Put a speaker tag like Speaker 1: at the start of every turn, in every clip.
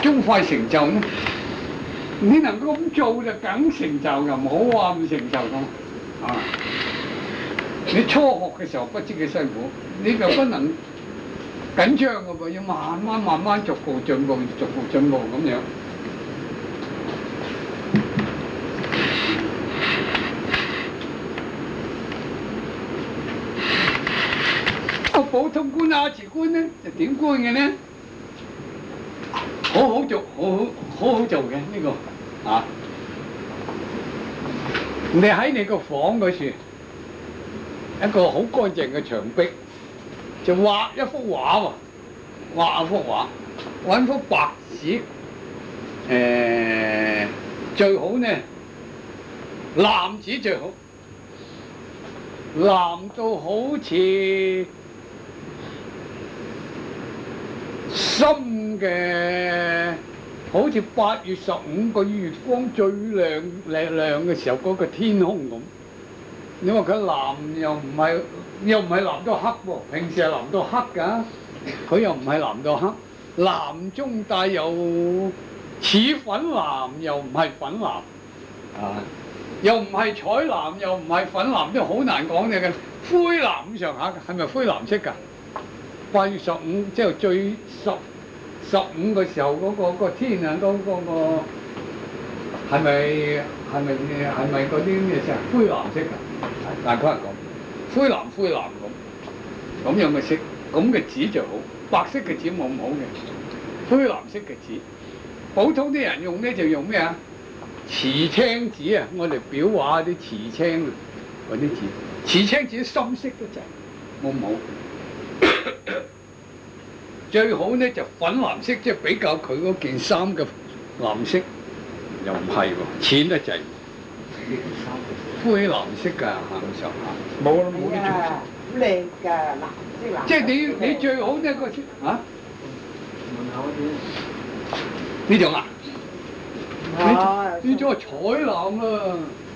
Speaker 1: 終快成就呢？你能夠咁做就梗成就嘅，唔好話唔成就咁啊！你初學嘅時候不知幾辛苦，你就不能緊張嘅噃，要慢慢逐步進步咁樣。普通官亞詞官咧就點官嘅呢？好好做嘅呢個啊！你喺你個房嗰處，一個好乾淨嘅牆壁，就畫一幅畫喎，畫一幅畫，揾幅白紙，最好呢藍紙最好，藍到好似深嘅，好似8月15個月光最亮嘅時候嗰個天空咁。你話佢藍又唔係藍到黑喎，平時係藍到黑㗎，佢又唔係藍到黑，藍中帶有似粉藍又唔係粉藍，啊，又唔係彩藍又唔係粉藍，都好難講嘅，灰藍咁上下嘅，係咪灰藍色㗎？8月15即係最15嘅時候嗰個天啊，嗰個係咪嗰啲咩色？灰藍色㗎？大概係咁，灰藍咁樣嘅色，咁嘅紙就好，白色嘅紙冇咁好嘅，灰藍色嘅紙。普通啲人用咧就用咩啊？瓷青紙啊，我哋裱畫啲瓷青啊，嗰啲紙，瓷青紙深色得滯，冇咁好。最好咧就粉藍色，即係比較佢嗰件衫嘅藍色，又唔係喎，淺得滯。灰藍色㗎，行上下冇呢種色。好靚㗎，藍色藍。即係你最好呢個色嚇？門口呢種啊？呢種係彩藍啊！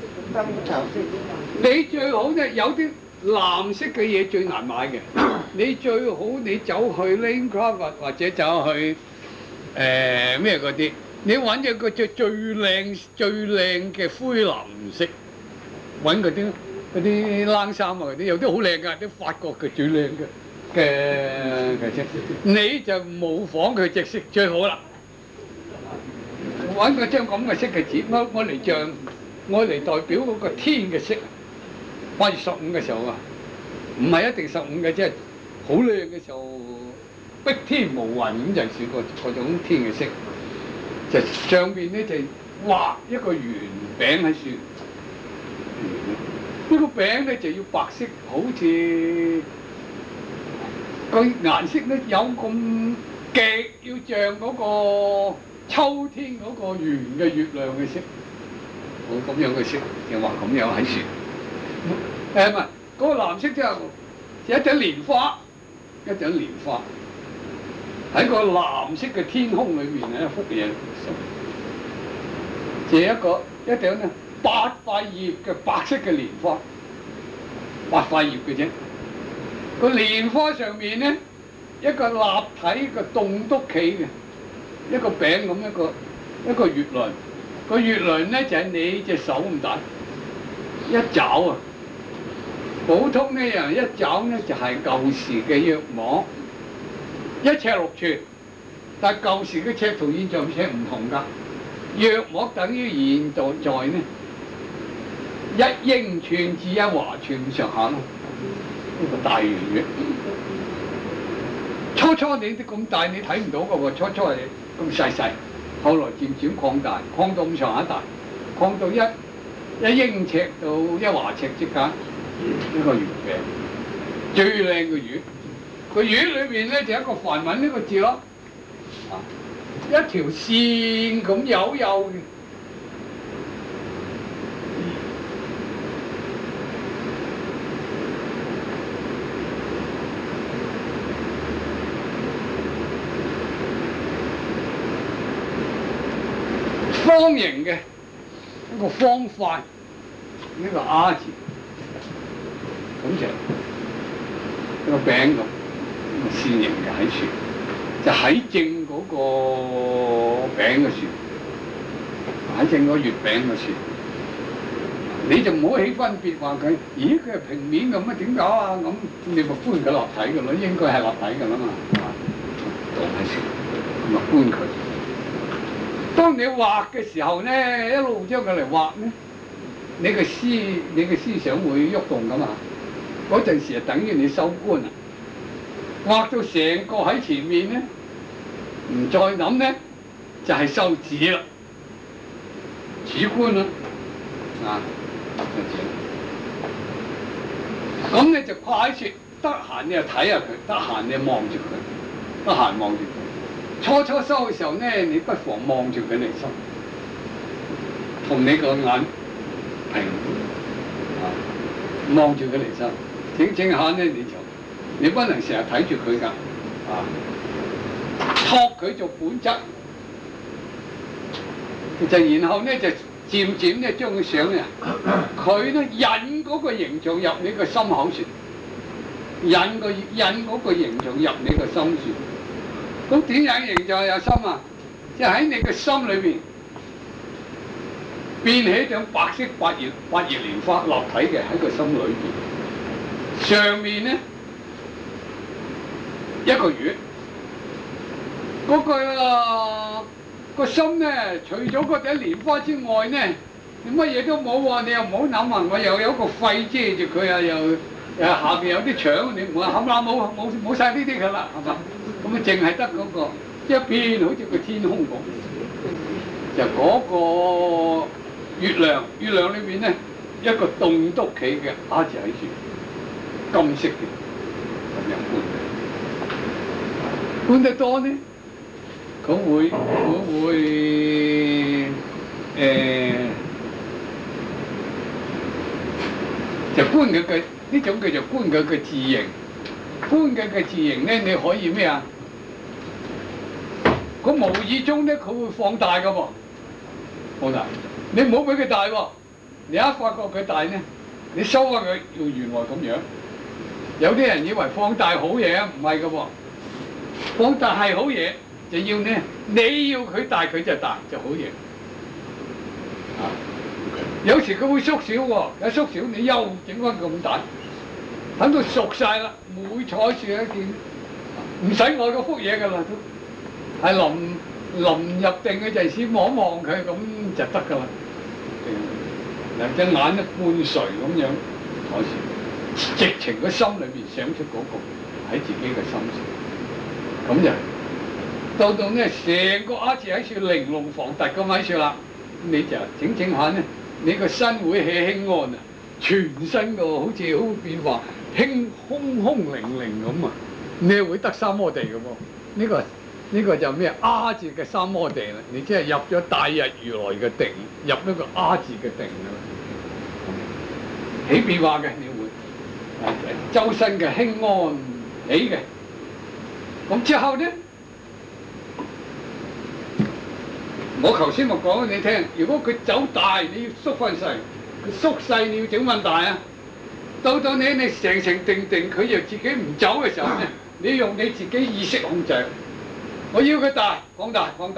Speaker 1: 你最好咧有啲藍色嘅嘢最難買嘅。你最好你走去 Lane Craft 或者走去咩嗰啲，你揾一個最靚嘅灰藍色。揾嗰啲冷衫啊，嗰啲有啲好靚㗎，啲法國嘅最靚嘅色，你就模仿佢隻色最好啦。揾個張咁嘅色嘅紙，我嚟代表嗰個天嘅色。8月15嘅時候啊，唔係一定15嘅，即係好靚嘅時候，碧天無雲咁就係嗰種天嘅色。就上邊咧就畫一個圓餅喺樹。呢個餅咧就要白色，好似個顏色咧有咁極，要像嗰個秋天嗰個圓嘅月亮嘅色，好咁樣嘅色，就畫咁樣喺樹。唔係嗰個藍色即係一朵蓮花，喺個藍色嘅天空裏面一幅嘢，就一朵咧。8塊葉嘅白色嘅蓮花，8塊葉嘅啫。個蓮花上面咧，一個立體嘅棟篤企嘅一個餅咁，一個月輪。個月輪咧就係你隻手咁大，一爪啊！普通呢人一爪咧就係舊時嘅約莫1尺6寸，但係舊時嘅尺同現在尺唔同㗎。約莫等於現在呢。1英寸至1華寸咁上下咯，呢個大圓月。初你啲咁大你睇唔到㗎喎，初係咁細，後來漸漸擴大，擴到咁上下大，擴到1英尺到1華尺之間，呢個月餅最靚嘅月。個月裏面咧就一個梵文呢個字咯，一條線咁幼嘅。方形嘅一個方塊，呢個 R 字，咁就一個餅咁，一個線形嘅喺處，就喺正嗰個嘅算，反正個月餅嘅算。你就唔好起分別話佢，咦佢係平面咁啊？點解啊？咁你咪搬佢立體嘅咯，應該係立體嘅啦嘛，係嘛？當係算，咁咪搬佢。當你畫嘅時候咧，一路將佢嚟畫咧，你嘅思想會喐動噶嘛？嗰陣時就等於你收觀啦，畫到成個喺前面咧，唔再諗咧，就係收紙啦，主觀啦，啊！咁你就快説，得閒你就睇下佢，得閒你望住佢，得閒望住佢。初收嘅時候咧，你不妨望住佢嚟收，同你個眼平，望住佢嚟收。整下咧，你不能成日睇住佢㗎，託佢做本質，就然後咧就漸漸咧將佢想咧，佢咧引嗰個形象入你個心口處，引嗰個形象入你個心處。咁點引形象有心啊？即係喺你個心裏邊變起一種白色百葉蓮花立體嘅喺個心裏邊，上面咧一個月，嗰個心咧，除咗嗰頂蓮花之外咧，你乜嘢都冇喎，你又唔好諗啊！我又有個肺遮住佢啊，又下邊有啲腸，你唔好冚啦，冇曬呢啲㗎啦，係嘛？咁啊，淨係得嗰個一片好似個天空咁，就嗰個月亮裏邊咧一個棟篤企嘅蝦字喺處，金色嘅咁樣搬得多呢？佢會就觀佢嘅呢種叫做觀佢嘅字形，觀佢嘅字形咧，你可以咩啊？佢無意中咧，佢會放大㗎喎，放大。你唔好俾佢大喎，你一發覺佢大咧，你收翻佢要原來咁樣。有啲人以為放大好嘢啊，唔係㗎喎，放大係好嘢。就要呢，你要佢大佢就大就好嘢。有時佢會縮小喎，有縮小你又整翻咁大，等到熟晒啦，每採樹一件，唔使愛嗰幅嘢㗎啦，都係臨入定嘅陣時望望佢咁就得㗎啦。兩隻眼一半垂咁樣，採樹，直情個心裏邊想出嗰個喺自己嘅心上，咁就。到咧，成個鴨字喺處玲瓏防突咁喺處啦，你就整下咧，你個身會起輕安啊，全身個好似好變化，空靈咁啊，你會得三摩地嘅喎。呢個就咩鴨字嘅三摩地啦，你即係入咗大日如來嘅定，入咗個鴨字嘅定啦，起變化嘅你會，周身嘅輕安起嘅，咁之後咧。我頭先咪講俾你聽，如果佢走大，你要縮翻細；佢縮細，你要整翻大啊！到你成定，佢又自己唔走嘅時候咧，你用你自己意識控制。我要佢大，擴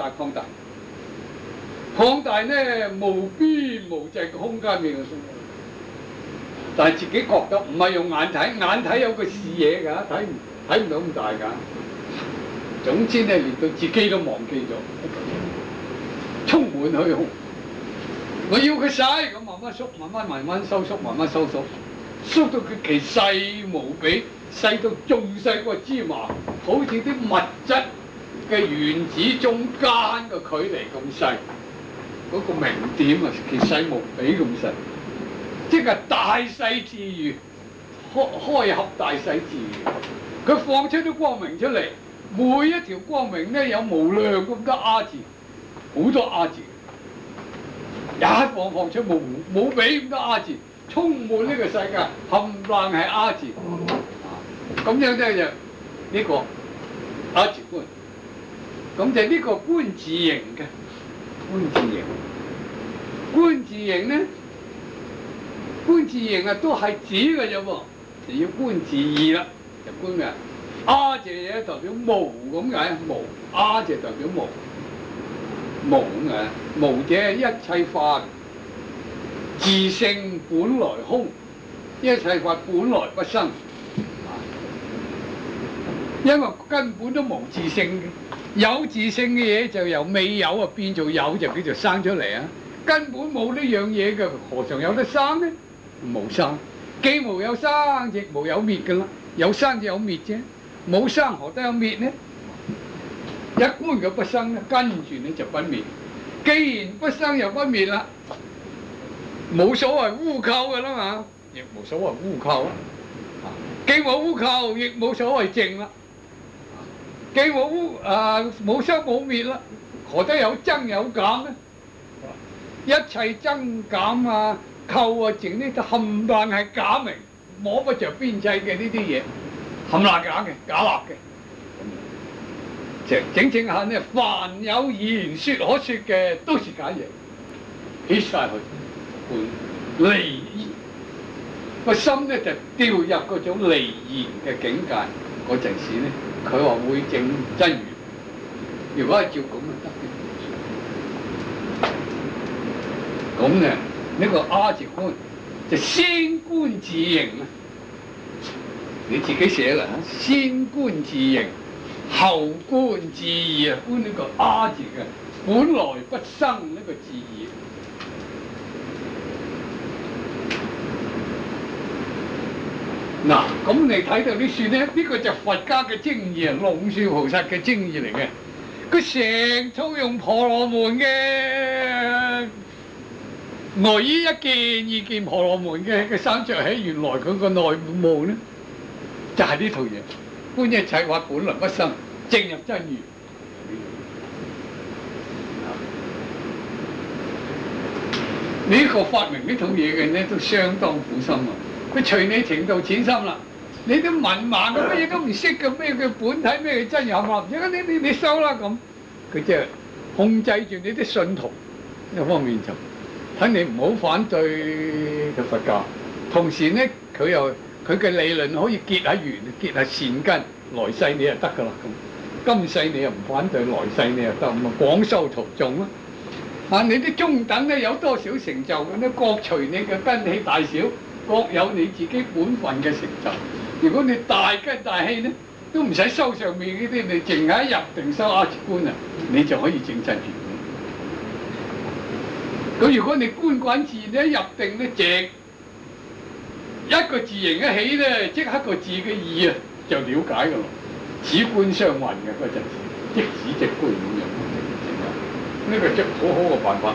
Speaker 1: 大咧，無邊無際嘅空間俾佢。但係自己覺得唔係用眼睇有個視野㗎，睇唔到咁大㗎。總之咧，連到自己都忘記咗。充滿虛空，我要佢細，咁慢慢縮，慢慢收縮，縮到佢其細無比，細到仲細過芝麻，好似啲物質嘅原子中間嘅距離咁細，嗰個明點啊，其細無比咁細，即係大細自如，開合大細自如，佢放出啲光明出嚟，每一條光明咧有無量咁多鴨字。好多鴨字，一放出冇比咁多鴨字，充滿呢個世界，冚唪唥係鴨字。咁樣咧就呢個鴨字觀，咁就呢個觀自形嘅觀自形咧，觀自形啊都係指嘅啫喎，就要觀自義啦，就觀嘅鴨字嘢代表無咁解，無鴨字代表無。 無啊，無者一切法自性本來空，一切法本來不生。因為根本都無自性嘅，有自性嘅嘢就由未有啊變做有，就叫做生出嚟啊！根本冇呢樣嘢嘅，何嘗有得生呢？冇生，既無有生，亦無有滅㗎啦。有生就有滅啫，冇生何得有滅呢？一般嘅不生咧，跟住咧就不滅。既然不生又不滅啦，冇所謂污垢㗎啦嘛，亦冇所謂污垢啦。既冇污垢，亦冇所謂淨啦。既冇生冇滅啦，何得有增有減呢？一切增減啊、構啊、淨呢，就冚唪唥係假名，摸不着邊際嘅呢啲嘢，冚唪唥假嘅、假立嘅。整下呢，凡有言說可說嘅都是假嘢，起晒去，離個心呢就掉入嗰種離言嘅境界嗰陣時呢。佢話會證真如，如果係照咁就得嘅。咁呢，呢個阿字觀就先觀自形啊，你自己寫啦，先觀自形，後觀自義啊，觀呢個阿字嘅本來不生呢個自義。嗱，咁你睇到啲書咧，呢個就佛家嘅精義啊，龍樹菩薩嘅精義嚟嘅。佢成套用婆羅門嘅外衣一件二件婆羅門嘅衫着起，原來佢個內務咧就係呢套嘢。觀一切法本來不生，證入真如。呢個發明呢套嘢嘅咧，都相當苦心啊！佢隨你程度淺深啦，你都文盲嘅乜嘢都唔識嘅，咩叫本體，咩叫真有嘛？唔知你收啦咁，佢即係控制住你啲信徒呢方面就睇你唔好反對嘅佛教，同時呢佢嘅理論可以結下緣，結下善根，來世你就得㗎啦咁，今世你又唔反對，來世你又得，咁啊廣修徒眾啦。啊，你啲中等咧有多少成就嘅咧，各隨你嘅根器大小。各有你自己本分嘅成就。如果你大根大氣咧，都唔使修上面呢啲，你淨係一入定修阿字觀啊，你就可以證真如。咁如果你觀觀自然咧，一入定咧，直一個字形一起咧，即刻個字嘅意啊就了解㗎咯。此觀相混嘅嗰陣時，即止即觀咁樣。呢個即好好嘅辦法。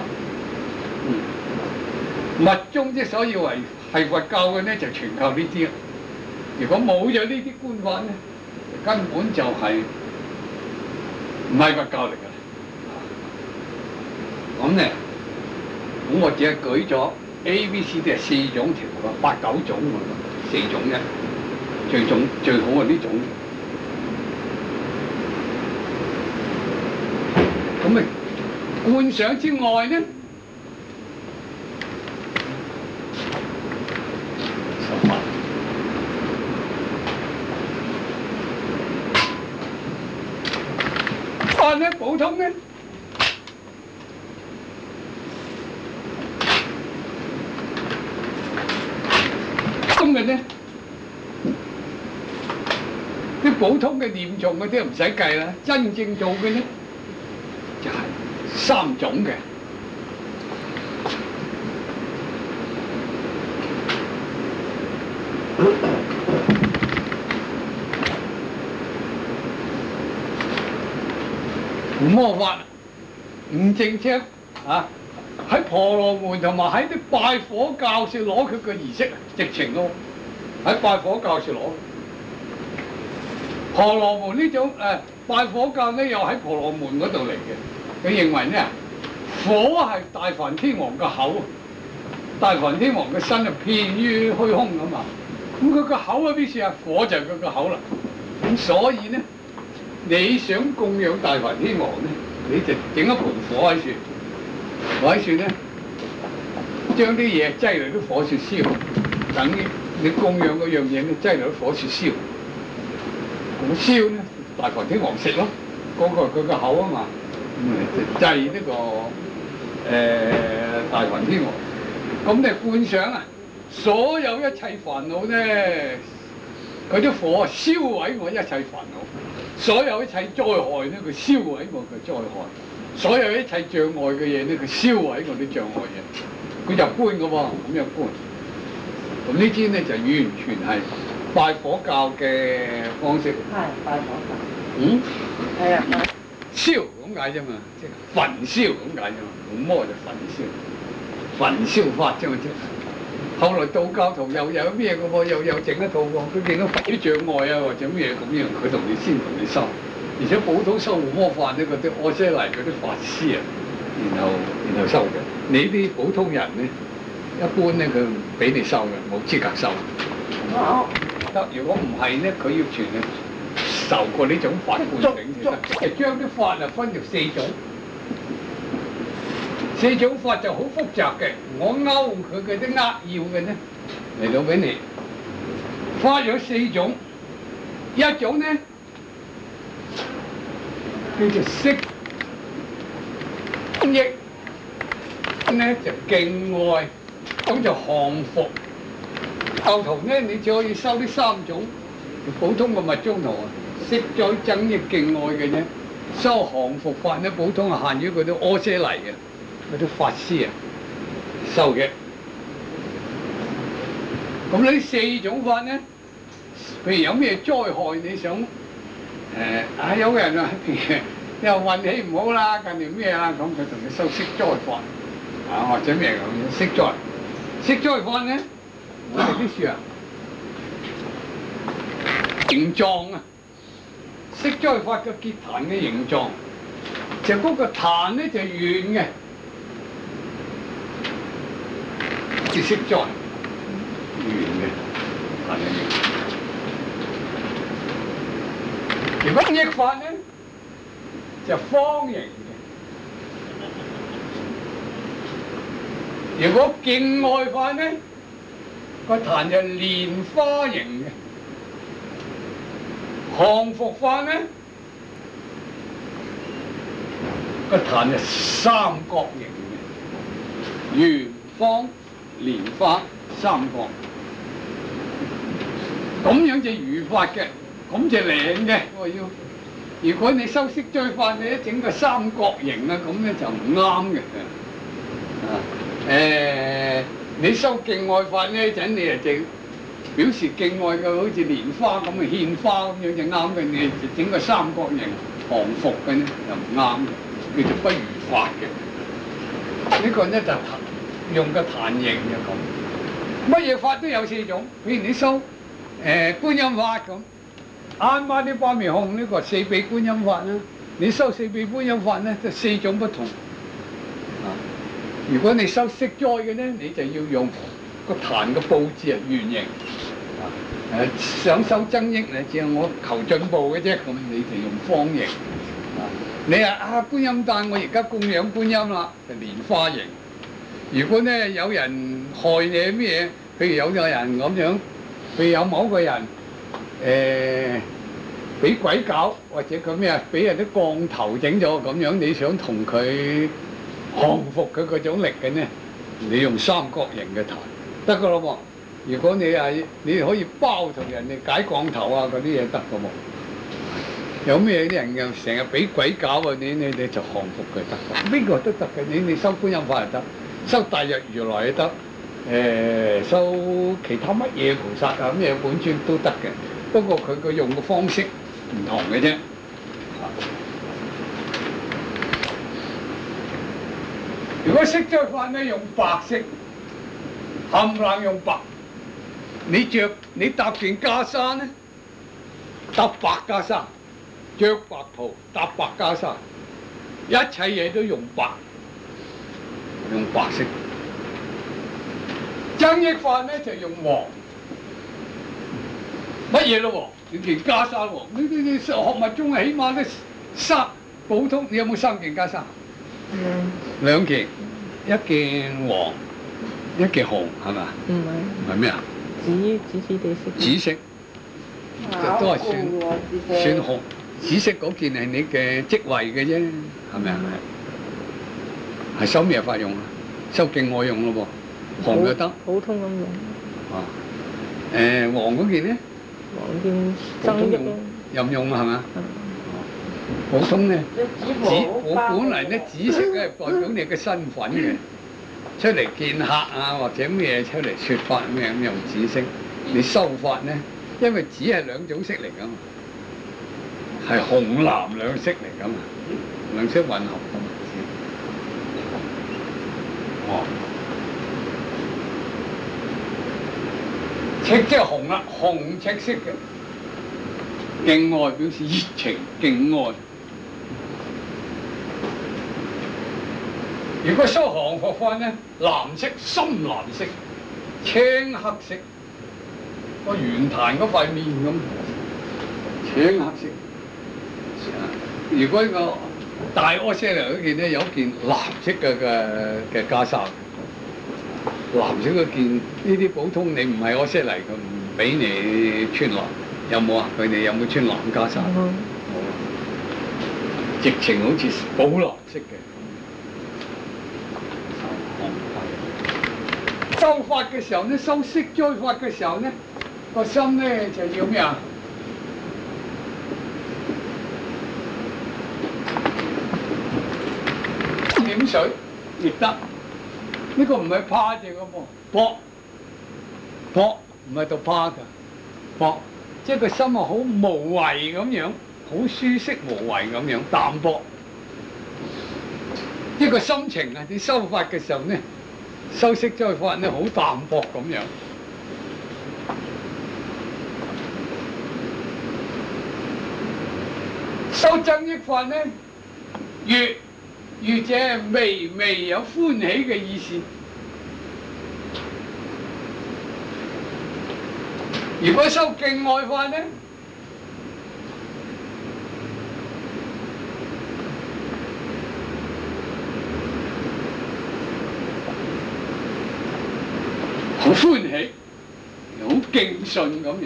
Speaker 1: 密宗之所以為係佛教嘅咧，就全靠呢啲。如果冇咗呢啲觀法咧，根本就係唔係佛教嚟㗎。咁咧，咁我只係舉咗 A、B、C、D 係4種條喎，8、9種喎，4種啫。最好係呢種。咁咪觀想之外咧？咧普通咧，今日咧啲普通嘅念誦嗰啲唔使計啦，真正做嘅咧就係3種嘅。魔法唔正式啊！喺婆羅門同埋喺啲拜火教士攞佢嘅儀式，直情咯喺拜火教士攞。婆羅門呢種拜火教咧，又喺婆羅門嗰度嚟嘅。佢認為咧，火係大梵天王嘅口，大梵天王嘅身啊遍於虛空咁嘛。咁佢個口啊，於是啊火就係佢個口啦。咁所以咧，你想供養大梵天王咧，你就整一盤火喺處，火喺處咧，將啲嘢擠嚟啲火處燒，等於你供養嗰樣嘢咧，擠嚟啲火處燒。咁燒咧，大梵天王食咯，嗰個係佢個口啊嘛，唔祭呢個大梵天王。咁你觀想啊，所有一切煩惱咧，佢啲火燒毀我一切煩惱，所有一切災害咧，佢燒毀我嘅災害，所有一切障礙嘅嘢咧，佢燒毀我啲障礙嘢，佢就觀嘅喎，咁樣觀。咁呢啲咧就完全係拜火教嘅方式。
Speaker 2: 係拜火教。
Speaker 1: 嗯。
Speaker 2: 係啊。
Speaker 1: 燒咁解啫嘛，即係焚燒咁解啫嘛，用魔就焚燒，焚燒法啫嘛啫。後來道教徒又有咩嘅喎，又整一套喎，佢見到佛啲障礙啊或者咩咁樣，佢同你修，而且普通修護魔法呢，嗰啲阿闍黎嗰啲法師啊，然後修嘅。你啲普通人咧，一般咧佢唔俾你修嘅，冇資格修。得，如果唔係咧，佢要傳啊。受過呢種法灌頂先得，即係將啲法啊分做4種，4種法就好複雜嘅。我勾佢嘅啲扼要嘅咧嚟到俾你，法有4種，一種咧叫做息益，咧就敬愛，咁就降伏。教徒咧，你只可以修呢3種，普通嘅密宗徒啊。息災增益敬愛嘅啫，修降伏法咧，普通係限於嗰啲阿闍黎嘅嗰啲法師啊修嘅。咁呢4種法咧，譬如有咩災害你想有個人啊，又運氣唔好啦，近年咩啊，咁佢同你修息災法啊，或者咩咁息災。息災法咧，我哋啲書啊，形狀啊。息災法嘅結壇嘅形狀，就嗰個壇咧就圓嘅，即息災圓嘅壇嘅形。如果益法咧就方形嘅，如果敬愛法咧個壇就蓮花形嘅。降伏法咧，個壇係三角形嘅，圓、方、蓮花三角，咁樣就如法嘅，咁就靚嘅。我要，如果你修息災法，你一整個三角形啊，咁咧就唔啱嘅。你修敬愛法呢陣，你就表示敬愛嘅，好似蓮花咁嘅獻花咁樣就啱嘅，你整個三角形降伏嘅咧就唔啱嘅，叫做不如法嘅。呢個咧就用個壇形就咁。乜嘢法都有4種，譬如你修觀音法咁，啱啱啲巴面控呢個4臂觀音法啦，你修4臂觀音法咧就4種不同。如果你修息災嘅咧，你就要用個壇嘅佈置啊，圓形。想修增益咧，只係我求進步嘅啫，咁你就用方形。你話觀音誕，我而家供養觀音啦，就蓮花形。如果咧有人害你咩嘢，譬如有個人咁樣，譬如有某個人俾鬼搞，或者佢咩啊，俾人啲降頭整咗咁樣，你想同佢降服佢嗰種力嘅呢，你用三角形嘅壇得噶咯喎。如果你係你可以包同人哋解降頭啊嗰啲嘢得噶喎。有咩啲人又成日俾鬼搞啊，你就降服佢得㗎，邊個都得嘅。你修觀音法又得，修大日如來又得，修其他乜嘢菩薩啊咩本尊都得嘅。不過佢個用嘅方式唔同嘅啫。如果息災法咧用白色，冚唪唥用白。你搭件袈裟咧，搭白袈裟，着白袍，搭白袈裟，一切嘢都用白，用白色。增益法咧就用黃，乜嘢咯喎？你件袈裟喎，你學密宗起碼都3普通，你有冇3件袈裟？2件，一件黃，一件紅，係咪？唔係咩啊？紫地色。紫色，都係算紅， 紫色嗰件係你嘅職位嘅啫，係咪啊？係收咩法用啊？收境外用咯喎，紅就得。
Speaker 3: 普通咁用。
Speaker 1: 啊，黃嗰件咧？
Speaker 3: 黃件
Speaker 1: 普通
Speaker 3: 增益咯。
Speaker 1: 任用係嘛？
Speaker 3: 嗯
Speaker 1: 普通咧，
Speaker 2: 我
Speaker 1: 本嚟咧紫色咧代表你嘅身份嘅，出嚟見客啊或者咩出嚟説法咩咁用紫色。你收法咧，因為紫係兩種色嚟噶嘛，係紅藍兩色嚟噶嘛，兩色混合噶嘛。哦，赤即係紅啦，紅赤色嘅，境外表示熱情，境外。如果收韓服法咧，藍色、深藍色、青黑色，個圓壇嗰塊面咁，青黑色。如果個大柯西嚟嗰件咧，有一件藍色嘅袈裟，藍色嗰件呢啲普通你唔係柯西嚟，佢唔俾你穿藍，有冇啊？佢哋有冇穿藍袈裟？冇，直情好似寶藍色嘅。收法嘅時候咧，收息災法嘅時候咧，個心咧就要咩啊？點水亦得，呢個唔係趴住嘅噃，搏唔係度趴㗎，搏即係個心啊好無為咁樣，好舒適無為咁樣，淡薄。即係個心情啊！你收法嘅時候咧。收息災法咧，好淡薄咁樣。收增益法咧，越者微微有歡喜嘅意思。如果收境外法咧，好歡喜，好敬信咁樣。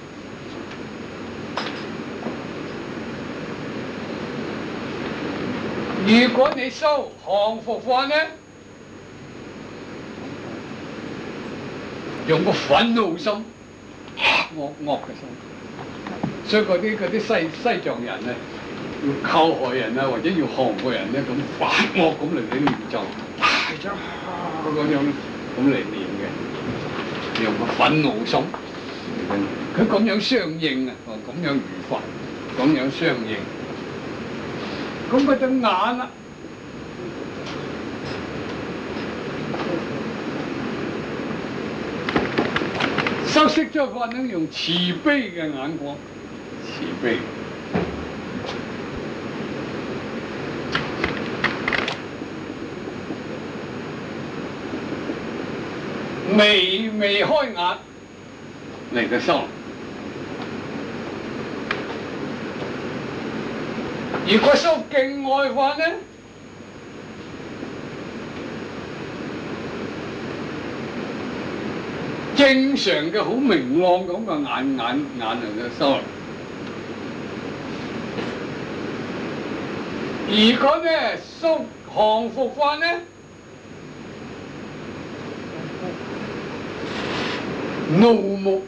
Speaker 1: 如果你收降伏法咧，用個憤怒心、惡嘅心，所以嗰啲西藏人咧，要靠害人啊，或者要降服人咧，咁反惡咁嚟練就，大咗咁樣咁嚟練嘅。用個憤怒心，佢咁樣相應啊，咁樣如法，咁樣相應，咁佢對眼啦，收息災法咧，用慈悲嘅眼光，慈悲。微微開眼嚟嘅收，如果收境外法咧，正常嘅好明朗咁嘅眼嚟嘅收。如果咧收降伏法咧，怒目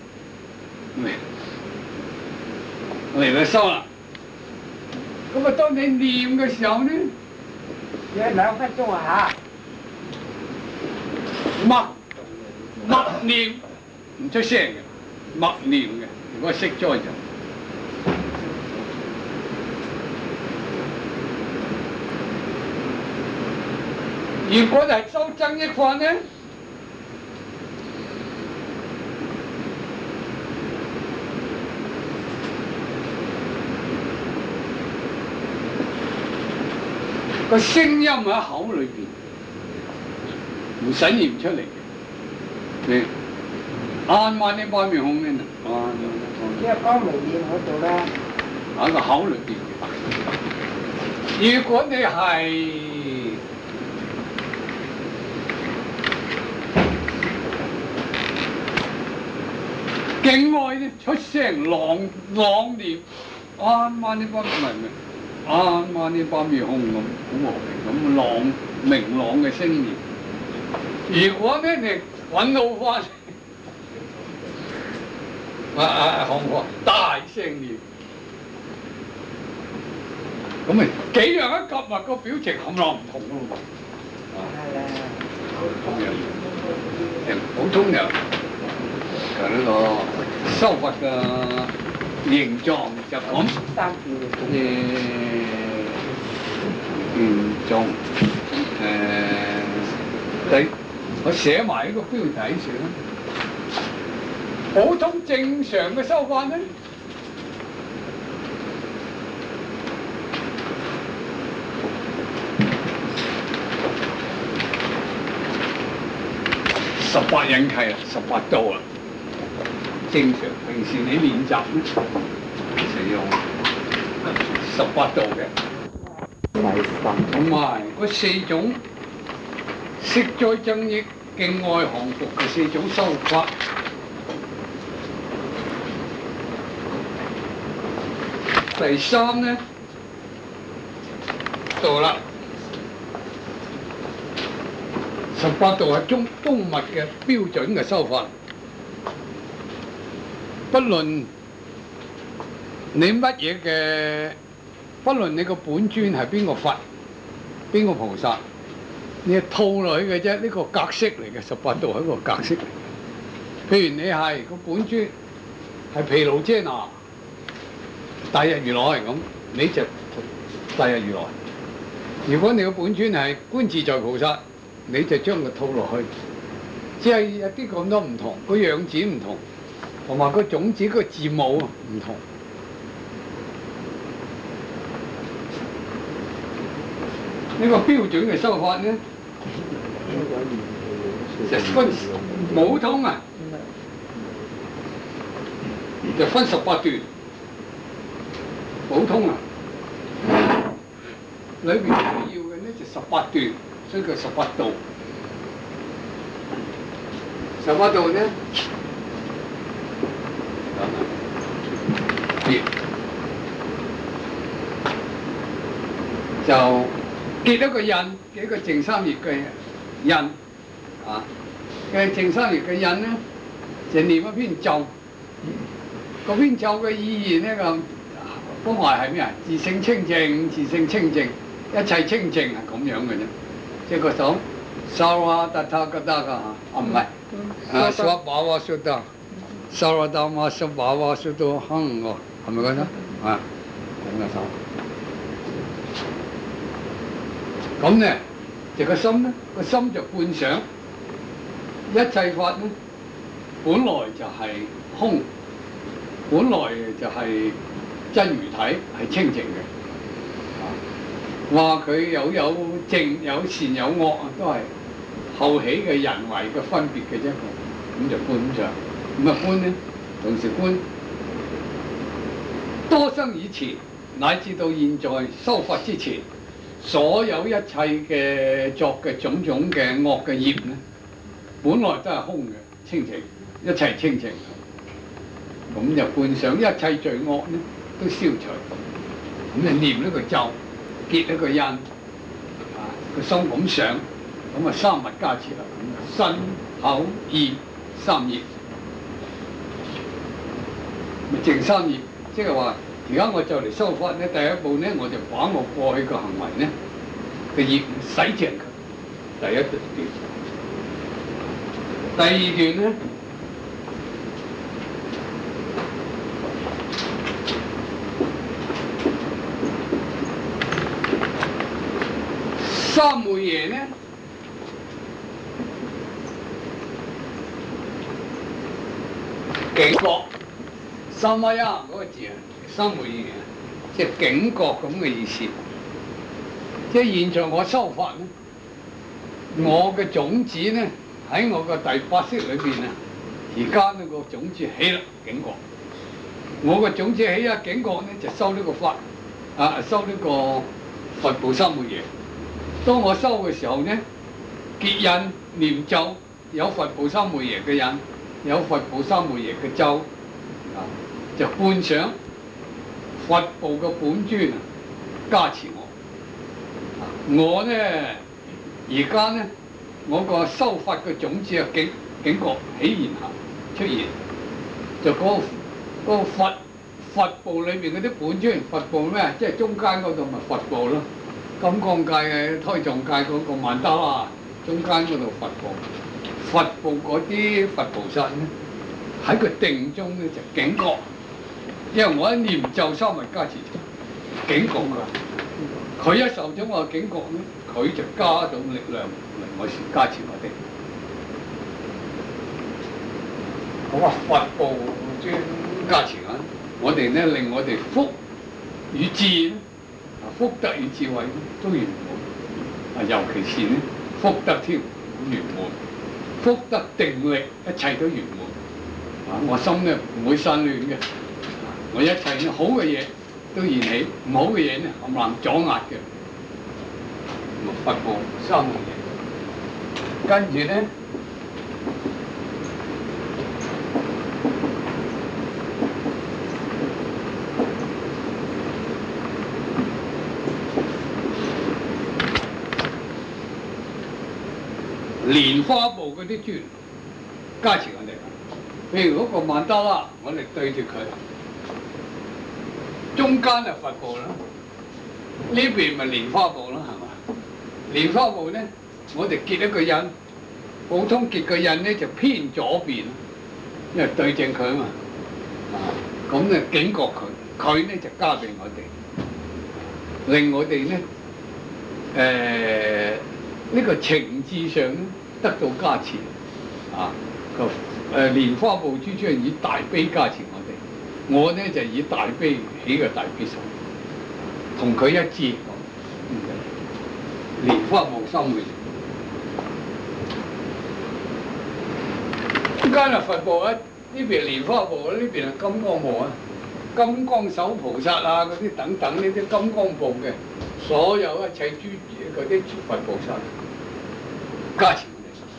Speaker 1: 嚟到收啦，咁啊當你念嘅時候咧，
Speaker 2: 有2分鐘啊
Speaker 1: 默念唔出聲嘅，默念嘅。如果息災就，如果係收增益法咧，個聲音喺口裏邊，唔使念出嚟嘅。你啱啱呢方面好咩啊？
Speaker 2: 即係光明面嗰度咧，
Speaker 1: 喺個口裏邊嘅。如果你係境外咧，出聲朗念， 啱啱呢班唔係啱啱呢班面空咁好和平咁朗明朗嘅聲音。如果呢你揾到翻，韓國大聲念，咁咪幾樣一夾埋個表情冚唪唥唔同咯喎。
Speaker 2: 係啦，
Speaker 1: 普通人嘅呢個修法嘅形狀就咁。
Speaker 2: 三字
Speaker 1: 形狀我寫埋呢個標題先啦。普通正常嘅修法呢，18引契啊，18度啊，正常。平時你練習咧，就用18度嘅。同埋嗰4種息災增益、敬愛降服嘅4種修法。第3呢，到啦，18度係東密嘅標準嘅修法，不論你乜嘢嘅，不論你個本尊係邊個佛、邊個菩薩，你係套落去嘅啫。呢個格式嚟嘅，18度係一個格式嚟。譬如你係個本尊係毗盧遮那大日如來咁，你就大日如來。如果你個本尊係觀自在菩薩，你就將佢套落去，只係有啲咁多唔同，個樣子唔同，同埋個種子個字母唔同。呢個標準嘅修法呢，就分普通啊，就分18段。普通啊，裏邊主要嘅呢就18段，所以叫18度。18度呢，就結一個印，結一個淨三業嘅印啊。嘅淨三業嘅印呢，就念一篇咒。嗰篇咒嘅意義呢個。本來係咩啊？自性清淨，自性清淨，一切清淨係咁樣嘅啫。即係個種沙瓦達他吉達噶嚇，唔係沙巴瓦蘇達，沙瓦達馬沙巴瓦蘇多亨喎，係咪嗰種啊？咁嘅手。咁呢，就個心呢，個心就觀想一切法呢，本來就係空，本來就係真如體係清淨嘅，話佢有正有善有惡啊，都係後起嘅人為嘅分別嘅啫。咁就觀上，咁啊觀呢，同時觀多生以前乃至到現在修法之前，所有一切嘅作嘅種種嘅惡嘅業呢，本來都係空嘅清淨，一切清淨。咁就觀想一切罪惡呢，都消除，咁就念呢個咒，結呢個印，個心咁想，咁啊三密加持啦，咁身口意三業，咪淨三業，即係話而家我就嚟修法呢，第一步呢，我就把我過去嘅行為呢嘅業洗淨佢，第一段，第二段呢。三昧耶呢，警覺，三昧呀嗰個字啊，三昧耶，即係警覺咁嘅意思。即係現在我修法呢，我嘅種子呢喺我嘅第八識裏邊啊，而家呢個種子起啦，警覺。我嘅種子起啊，警覺呢就修呢個法，修呢個佛部三昧耶。當我修嘅時候呢，結印念咒，有佛部三昧耶嘅印，有佛部三昧耶嘅咒，就觀想佛部嘅本尊啊加持我。我咧而家咧，我個修法嘅種子啊警覺起現下出現，就嗰個佛部裏面嗰啲本尊，佛部咩？即係中間嗰度咪佛部咯，金剛界嘅胎藏界嗰個曼達拉，中間嗰度佛部，佛部嗰啲佛菩薩咧喺個定中咧就警覺，因為我一念咒三昧加持警覺㗎。佢一受咗我嘅警覺咧，佢就加到力量嚟我加持我哋。我話佛部專加持啊，我哋咧令我哋福與智福德與智慧都圓滿。尤其是咧福德添圓滿，福德定力一切都圓滿。我心咧唔會散亂嘅，我一切好嘅嘢都現起，唔好嘅嘢咧冚唪唥阻壓嘅。佛部三樣嘢，跟住咧蓮花部嗰啲尊加持我哋，譬如嗰個曼德拉，我哋對住佢。中間係佛部啦，呢邊咪蓮花部啦，係嘛？蓮花部咧，我哋結一個印，普通結個印咧就偏左邊，因為對正佢啊嘛。咁咧警覺佢，佢咧就加俾我哋，令我哋咧呢個情志上咧得到加持。蓮花部諸尊以大悲加持我哋。我咧就以大悲起個大悲心，同佢一致。蓮花無心嘅，中間係佛部啊，呢邊蓮花部啊，呢邊係金剛部啊，金剛手菩薩啊嗰啲等等呢啲金剛部嘅，所有一切諸嗰啲佛菩薩加持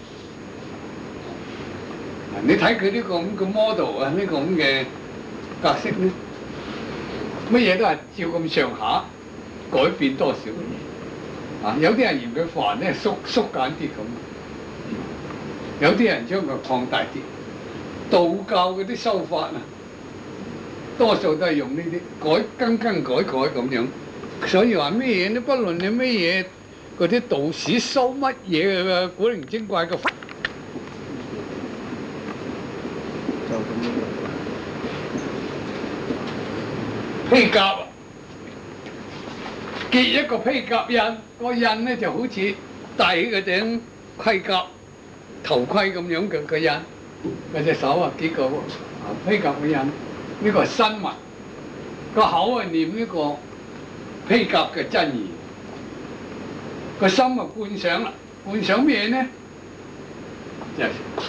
Speaker 1: 我哋。你睇佢呢個咁嘅 model 啊，呢個咁嘅格式咧，乜嘢都係照咁上下，改變多少有啲人嫌佢煩咧，縮減啲咁；有啲人將佢擴大啲。道教嗰啲修法啊，多數都係用呢啲更改咁樣。所以話咩嘢都不論你咩嘢，嗰啲道士修乜嘢嘅古靈精怪嘅法。披甲啊，結一個披甲印，個印咧就好似戴起嗰頂盔甲頭盔咁樣嘅個印，嗰隻手啊結個披甲嘅印，呢個係新物，個口啊念呢個披甲嘅真言，個心啊觀想啦，觀想咩呢？就係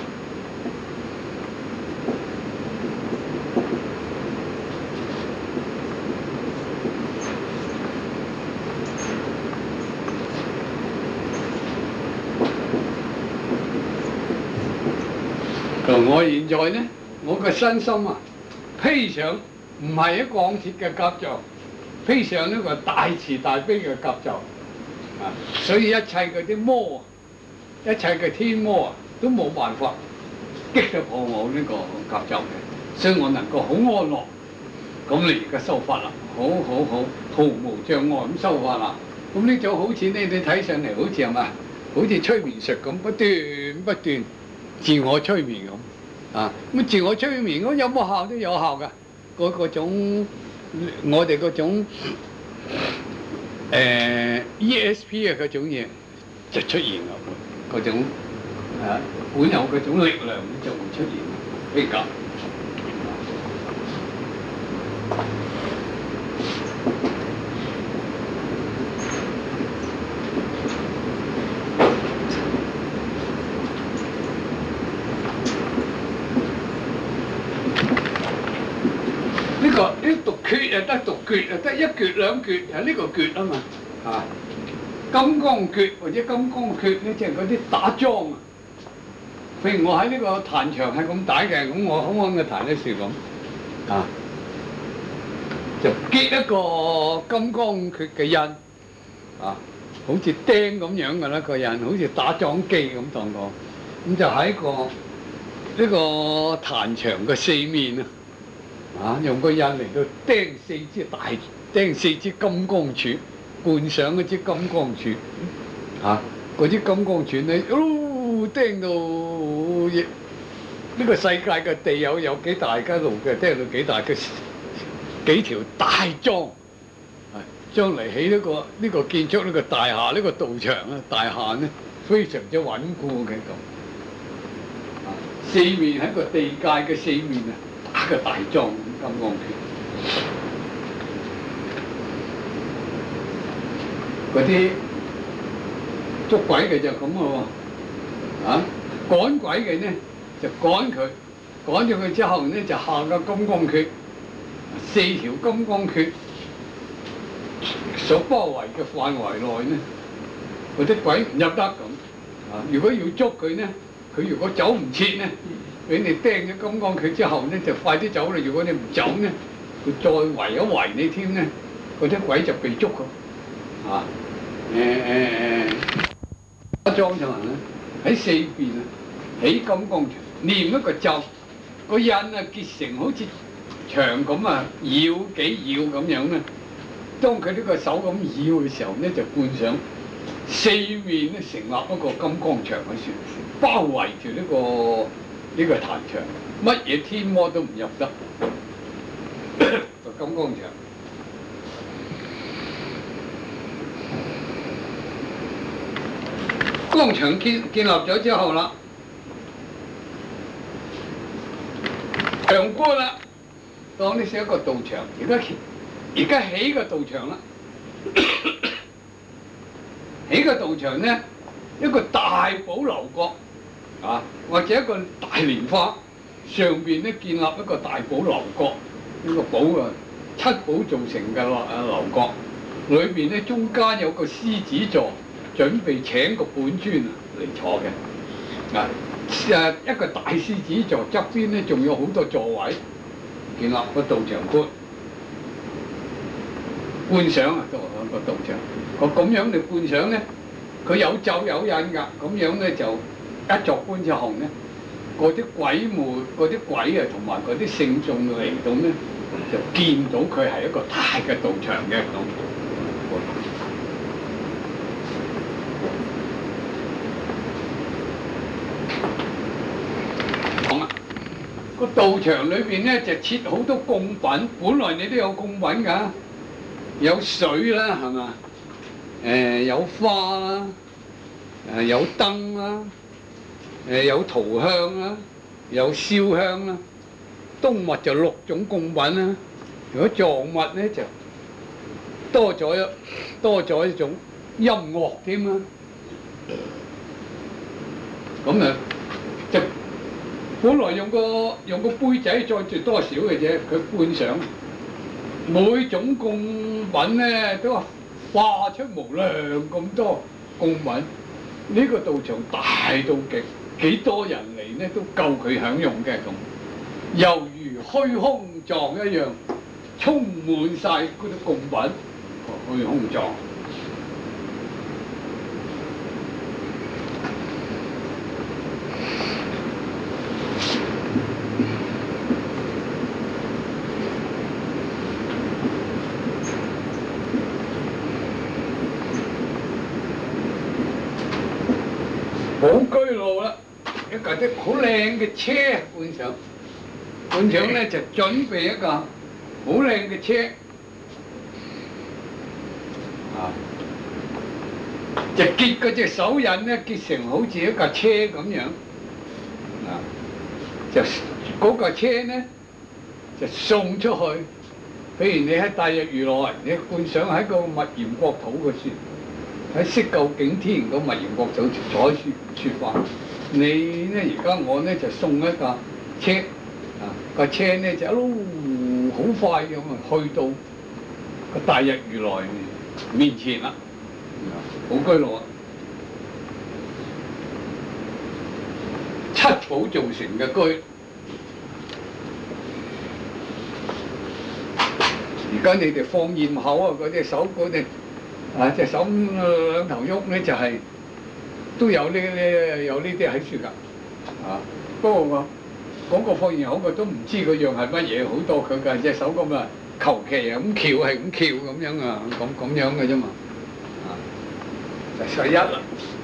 Speaker 1: 我現在呢，我個身心啊，披上唔係一鋼鐵嘅甲冑，披上呢個大慈大悲嘅甲冑所以一切嗰啲魔，一切嘅天魔啊，都冇辦法擊得破我呢個甲冑嘅，所以我能夠好安樂。咁你而家修法啦，好，毫無障礙咁修法啦。咁呢種好似你睇上嚟好似係咪？好似催眠術咁，不斷自我催眠咁。咁自我催眠咁有冇效都有效㗎，嗰種我哋嗰種ESP 啊嗰種嘢就出現啦，嗰種本有嗰種力量就會出現，譬如咁。呢讀缺又得，讀缺又得，一橛兩橛係呢個橛啊嘛，金剛橛或者金剛橛咧，即係嗰啲打樁啊。譬如我喺呢個壇場係咁打嘅，咁我空空嘅壇咧是咁就結一個金剛決嘅印啊，好似釘咁樣嘅啦個印，好似打樁機咁當個，咁就喺呢個壇牆嘅四面啊，用個印嚟到釘四支金剛杵，灌上嗰支金剛杵啊，嗰支金剛杵咧，釘到呢個世界嘅地有幾大嘅路嘅，釘到幾大嘅幾條大樁，將嚟起呢個建築呢個大廈呢個道場啊大廈咧非常之穩固嘅咁，四面喺個地界嘅四面啊打個大樁金剛拳，嗰啲捉鬼嘅就咁咯喎，啊趕鬼嘅呢就趕佢，趕咗佢之後呢就下個金剛拳。四條金剛決所包圍嘅範圍內呢，嗰啲鬼唔入得咁。啊，如果要捉佢呢，佢如果走唔切呢，俾你釘咗金剛決之後呢，就快啲走啦。如果你唔走呢，佢再圍一圍你添呢，嗰啲鬼就被捉㗎。啊，裝上嚟咧喺四邊啊，起金剛拳，念一個咒，個印啊結成好似長咁啊，繞幾繞咁樣咧。當佢呢個手咁繞嘅時候咧，就灌上四面咧成立一個金剛牆嘅船，包圍住呢個壇牆，乜嘢天魔都唔入得。個金剛牆，剛牆建立咗之後啦，場觀啦。當呢係一個道場，而家起個道場啦，起個道場咧，一個大寶樓閣啊，或者一個大蓮花上邊咧建立一個大寶樓閣，呢個寶啊七寶造成嘅樓閣，裏邊咧中間有個獅子座，準備請個本尊嚟坐嘅啊，一個大獅子座側邊咧仲有好多座位。建立個道場觀賞啊，個道場，咁樣嚟觀賞咧，佢有咒有印㗎，咁樣咧就一作觀之後咧，嗰啲鬼啊同埋嗰啲聖眾嚟到咧，就見到佢係一個大嘅道場嘅咁。個道場裏邊咧就設好多供品，本來你都有供品㗎，有水啦，係嘛？有花啦，有燈啦，有塗香啦，有燒香啦。動物就6種供品啦，如果藏物咧就多咗一種音樂添啦。咁啊，就本來用個杯仔載住多少嘅啫，佢觀賞每種供品咧都化出無量咁多供品。呢個道場大到極，幾多人嚟咧都夠佢享用嘅咁，猶如虛空藏一樣，充滿晒嗰啲供品，虛空藏。寶居路啦，一架啲好靚嘅車觀賞，觀賞咧就準備一架好靚嘅車，啊，就結嗰隻手印咧結成好似一架車咁樣，啊，就嗰架車咧就送出去，譬如你喺大日如來，你觀賞喺個密嚴國土嘅船。喺釋究竟天嗰密嚴國土採説法，你咧而家我咧就送一架車，啊架車咧就一路好快咁啊去到個大日如來面前啦，寶居路啊，七寶造成嘅居。而而家你哋放焰口啊，嗰隻手嗰隻隻手兩頭喐咧，就係、都有呢啲喺處㗎。不過嗰個放焰口我都唔知個樣係乜嘢，好多佢嘅隻手咁啊，求其啊咁翹係咁翹咁樣啊，咁樣嘅啫嘛。就11啦。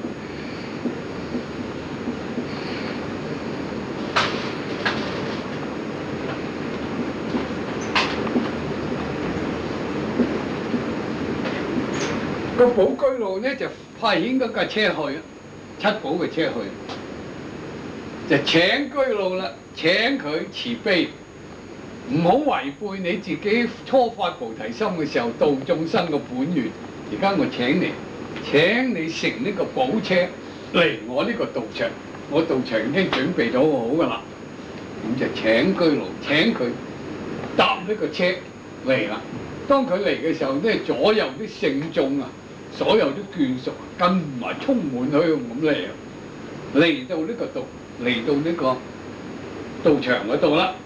Speaker 1: 個寶居路咧就派遣嗰架車去，七寶嘅車去，就請居路啦，請佢慈悲，唔好違背你自己初發菩提心嘅時候度眾生嘅本願。而家我請你乘呢個寶車嚟我呢個道場，我道場已經準備咗好㗎啦，咁就請居路請佢搭呢個車嚟啦。當佢嚟嘅時候咧，左右啲聖眾啊，所有啲眷屬跟埋充滿去咁嚟到呢個道，嚟到呢個道場嗰度啦。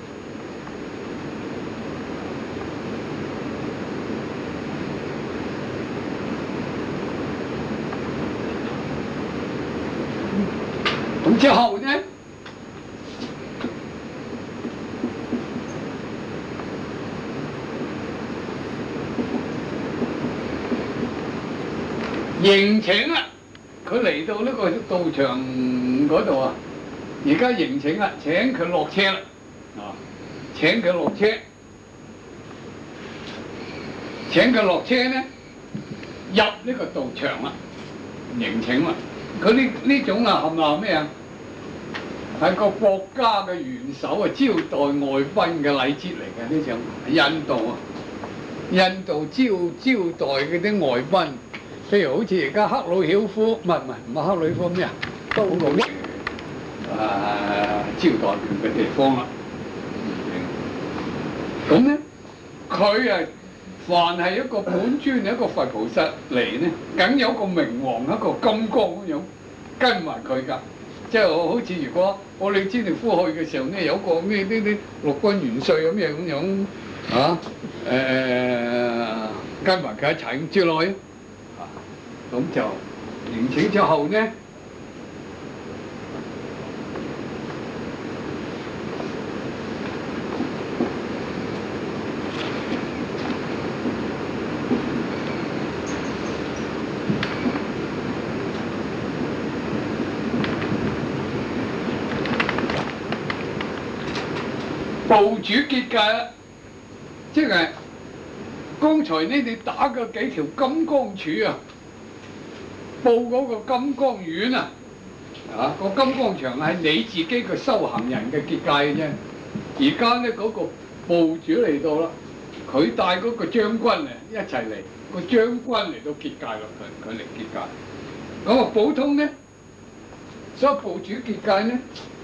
Speaker 1: 咁之後呢，迎請啦，佢嚟到呢個道場嗰度啊，而家迎請啦，請佢落車啦，請佢落車，請佢落車呢，入呢個道場啦，迎請啦。佢呢種啊，係咪咩啊？係個國家嘅元首啊，招待外賓嘅禮節嚟嘅呢種。印度啊，印度招待嗰啲外賓，譬如好似而家克魯曉夫，唔係克魯曉夫咩啊？都好老招待佢嘅地方啦。咁咧，佢啊，凡係一個本尊一個佛菩薩嚟呢，梗有個明王一個金剛咁樣跟埋佢㗎。即係好似如果我哋知道夫去嘅時候呢，有個咩啲陸軍元帥咁樣跟埋佢一齊咁之類咁就迎請之後呢，部主結界啦，即係剛才呢你打嘅幾條金剛柱啊，布嗰個金剛丸啊，個金剛牆係你自己個修行人嘅結界嘅啫。而家呢嗰個部主嚟到啦，佢帶嗰個將軍啊一齊嚟，個將軍嚟到結界啦，佢嚟結界。咁啊普通呢，所以部主結界呢。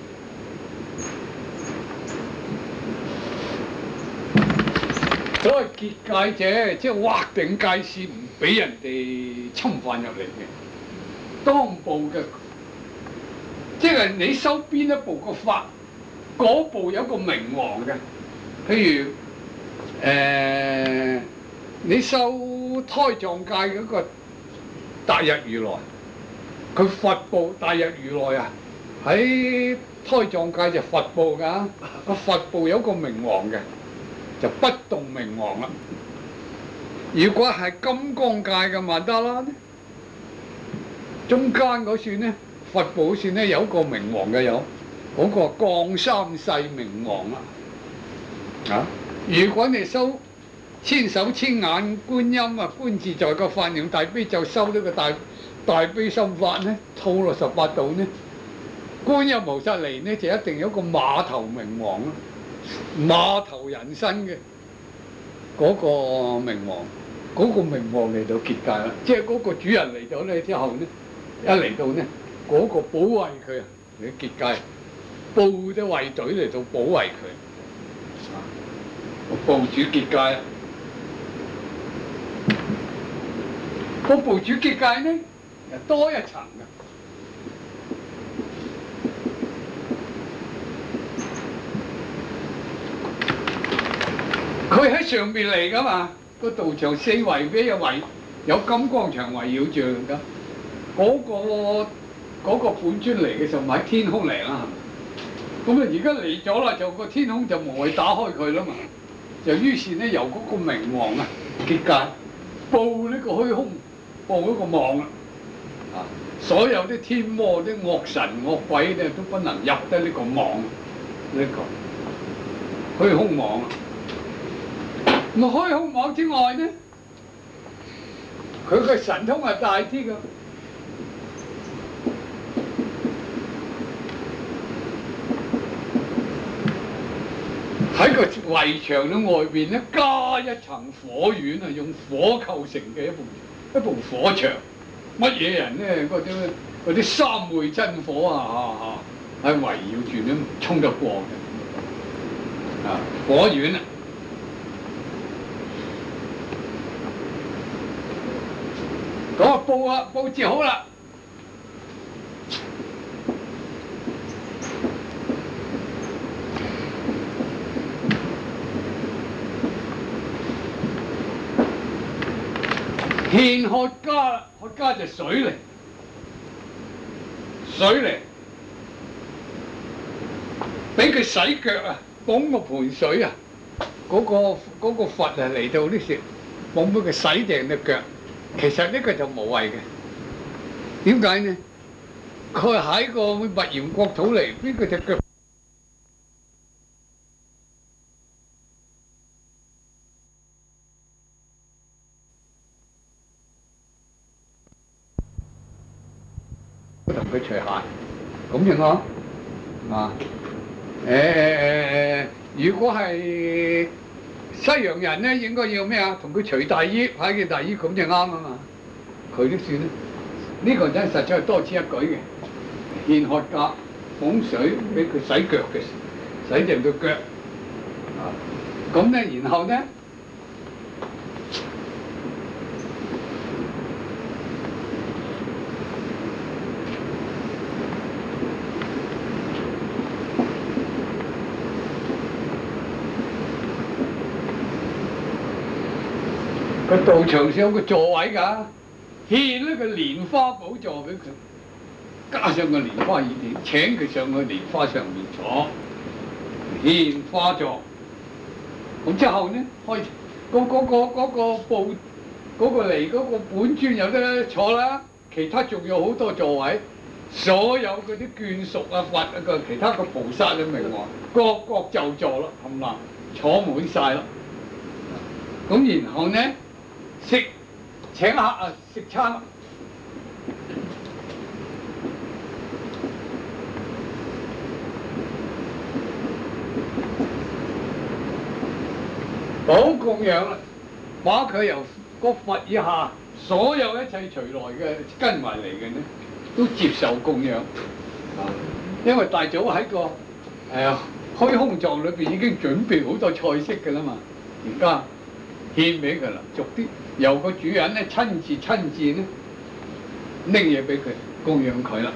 Speaker 1: 所謂結界者，即係劃定界線，唔俾人哋侵犯入嚟嘅。當部嘅，即係你修邊一部個法，嗰部有個明王嘅。譬如你修胎藏界嗰個大日如來，佢佛部大日如來啊，喺胎藏界就佛部㗎，個佛部有個明王嘅。就不動明王啦。如果係金剛界嘅曼德拉呢，中間嗰處呢，佛部嗰處呢有一個明王嘅，有嗰個降三世明王啦。如果你修千手千眼觀音啊，觀自在個法用大悲咒，修呢個大悲心法呢，套落18度呢，觀音菩薩嚟呢就一定有一個馬頭明王啦。馬頭人身嘅嗰個明王，嗰個明王嚟到結界啦，即係嗰個主人嚟到咧之後呢，一嚟到呢，嗰個保衞佢啊，嚟結界，佈啲衛隊嚟到保衞佢，個部主結界，個部主結界呢，又多一層嘅。 佢喺上邊嚟噶嘛，個道場四圍俾有有金光牆圍繞住㗎。嗰個本尊嚟嘅時候，咪喺天空嚟啦。咁啊，而家嚟咗啦，就個天空就無謂打開佢啦嘛。就於是咧，由嗰個明王啊結界佈呢個虛空，佈一個網啊。所有啲天魔、啲惡神惡鬼咧，都不能入得呢個網，呢個虛空網啊。咁虛空網之外咧，佢個神通係大啲㗎。喺個圍牆嘅外邊咧，加一層火院啊，用火構成嘅一部火牆。乜嘢人咧？嗰啲三昧真火啊，係圍繞住都衝得過嘅。火院啊！咁啊，佈置好啦。獻喝家，喝家就水嚟，俾佢洗腳啊，捧個盆水啊，嗰個佛啊嚟到呢時，捧俾佢洗淨隻腳。其實呢個就無謂嘅，點解呢？佢喺個密嚴國土嚟，邊個隻腳？同佢除鞋，咁樣咯，如果係西洋人咧，應該要咩啊？同佢除大衣，擺件大衣咁就啱啊嘛。佢都算啦，呢個真係實在係多此一舉嘅。獻喝家，捧水俾佢洗腳嘅，洗淨對腳。咁咧，然後咧。個道場上有個座位㗎，獻呢個蓮花寶座俾佢，加上個蓮花椅墊，請佢上去蓮花上面坐，獻花座。咁之後咧，開嗰個本尊有得坐啦，其他仲有好多座位，所有嗰啲眷屬啊、佛啊、其他個菩薩都明話，各就座啦，冚唪唥坐滿晒啦。咁然後咧。請客啊！食餐，好供養啦！把佢由個佛以下所有一切隨來嘅跟埋嚟嘅咧，都接受供養。因為大早喺個虛空藏裏邊已經準備好多菜式㗎啦嘛，而家獻俾佢啦，逐啲。由個主人咧親自咧拎嘢俾佢供養佢啦。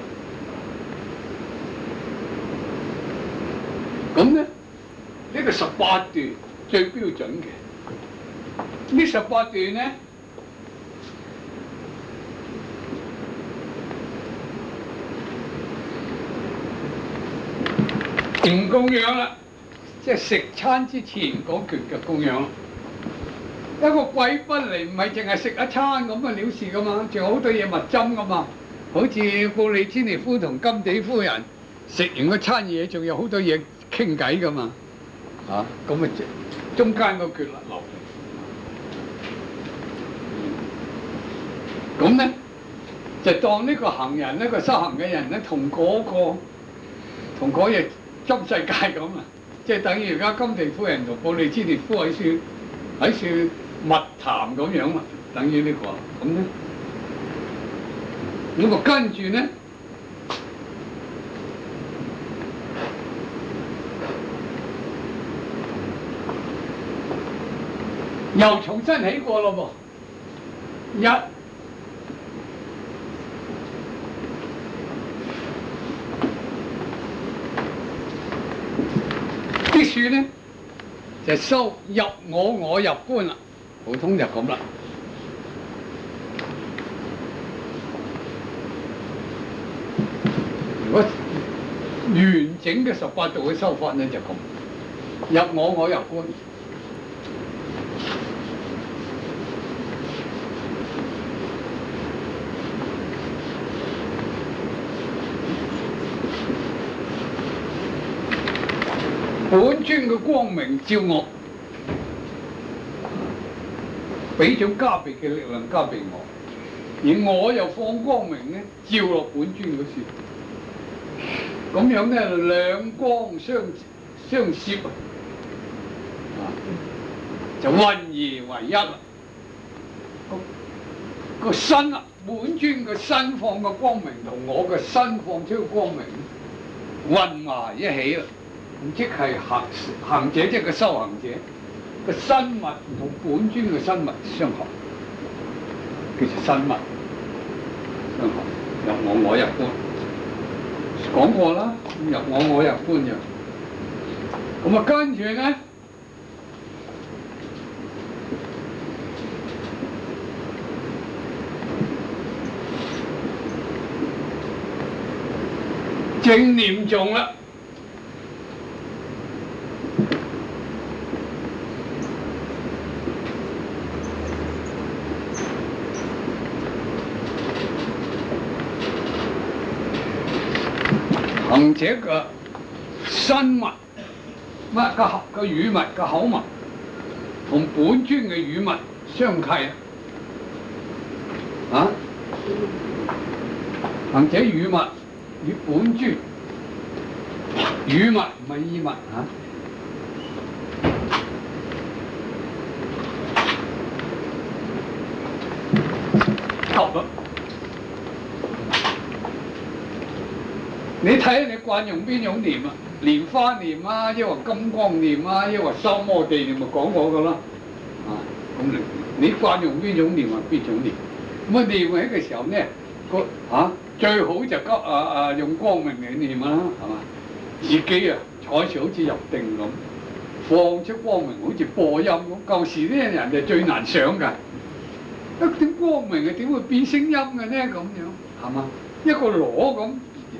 Speaker 1: 咁咧呢個18段最標準嘅，呢18段咧唔供養啦，即係食餐之前嗰橛嘅供養。一個貴賓嚟唔係淨係食一餐咁啊了事噶嘛，仲有好多嘢物斟噶嘛。好似布利千尼夫同甘地夫人食完嗰餐嘢，仲有好多嘢傾偈噶嘛。咁啊中間個橛落嚟，咁咧就當呢個行人呢個修行嘅人咧，同嗰嘢執世界咁啊，即係等於而家甘地夫人同布利千尼夫喺處密談咁樣啊，等於呢個咁咧，咁啊跟住咧又重新起過咯噃，啲樹咧就修入我入觀啦，普通就咁啦。如果完整嘅18度嘅修法咧就咁，入我入觀。本尊嘅光明照我，俾咗加別嘅力量加俾我，而我又放光明咧照落本尊嗰處，咁樣咧兩光相攝啊，就混而為一啦。個身啊，本尊個身放嘅光明同我嘅身放出嘅光明混埋一起啦。咁即係行者，即係個修行者個身物同本尊嘅身物相合，叫做身物相合。入我入觀，講過啦，入我入觀就咁啊。跟住咧，正念重啦。行者嘅身物乜個語物嘅口物同本尊嘅語物相契啊！行者語物與本尊語物唔係意物啊！合啦！你睇下你慣用邊種念啊？蓮花念啊，抑或金剛念啊，抑或三摩地念咪講過噶啦。啊，咁你慣用邊種念啊？邊種念？咁啊念喺嘅時候咧，最好就用光明嚟念啦，係嘛？自己啊坐住好似入定咁，放出光明，好似播音咁。舊時啲人就最難想㗎，一點光明啊點會變聲音嘅咧？咁樣係嘛？一個螺咁。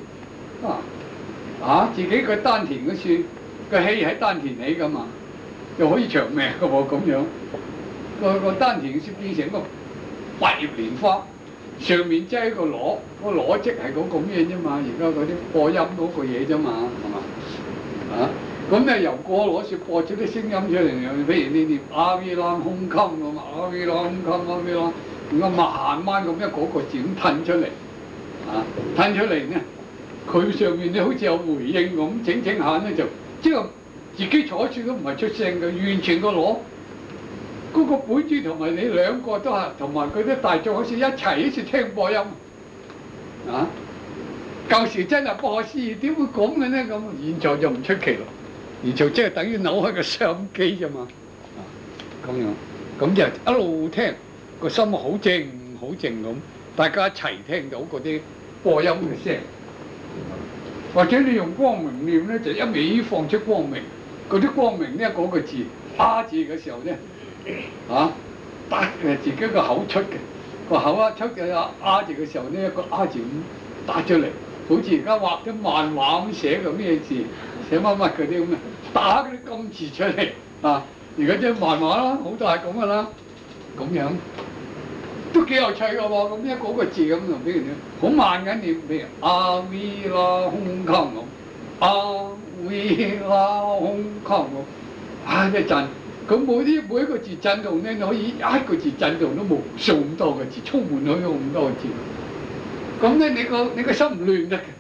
Speaker 1: 自己個丹田嗰處個氣喺丹田起噶嘛，又可以長命噶喎咁樣。個丹田先變成個百葉蓮花，上面擠個螺，個螺即係嗰個咩啫嘛？而家嗰啲播音嗰個嘢啫嘛，係嘛？咁咧由個螺處播出啲聲音出嚟，譬如你念阿彌啷空襟咁，阿彌啷空襟阿彌啷，咁慢慢咁一個字咁褪出嚟，褪出嚟咧。佢上面咧好似有回應咁，整下咧就即係自己坐住都唔係出聲嘅，完全個攞嗰個本尊同埋你兩個都係，同埋佢啲大眾好似一齊好似聽播音啊！舊時真係不可思議，點會咁嘅咧？咁現在就唔出奇咯，現在即係等於扭開個收音機啫嘛，咁樣咁就一路聽個心好靜好靜咁，大家一齊聽到嗰啲播音嘅聲。或者你用光明念咧，就一味放出光明，嗰啲光明咧嗰個字字嘅時候咧，得自己個口出嘅，個口出嘅字嘅時候咧，一個字咁打出嚟，好似而家畫啲漫畫咁寫個咩字，寫乜乜嗰啲咁嘅，打嗰啲金字出嚟而家即係漫畫啦，好多係咁噶啦，咁樣。都幾有趣嘅喎，咁一個字咁同俾人哋好慢緊念，譬如阿彌啦空襟咁，阿彌啦空襟咁，一陣，咁每一個字震動咧，你可以一個字震動都無數咁多個字，充滿咗咁多個字。咁咧你個心唔亂得嘅。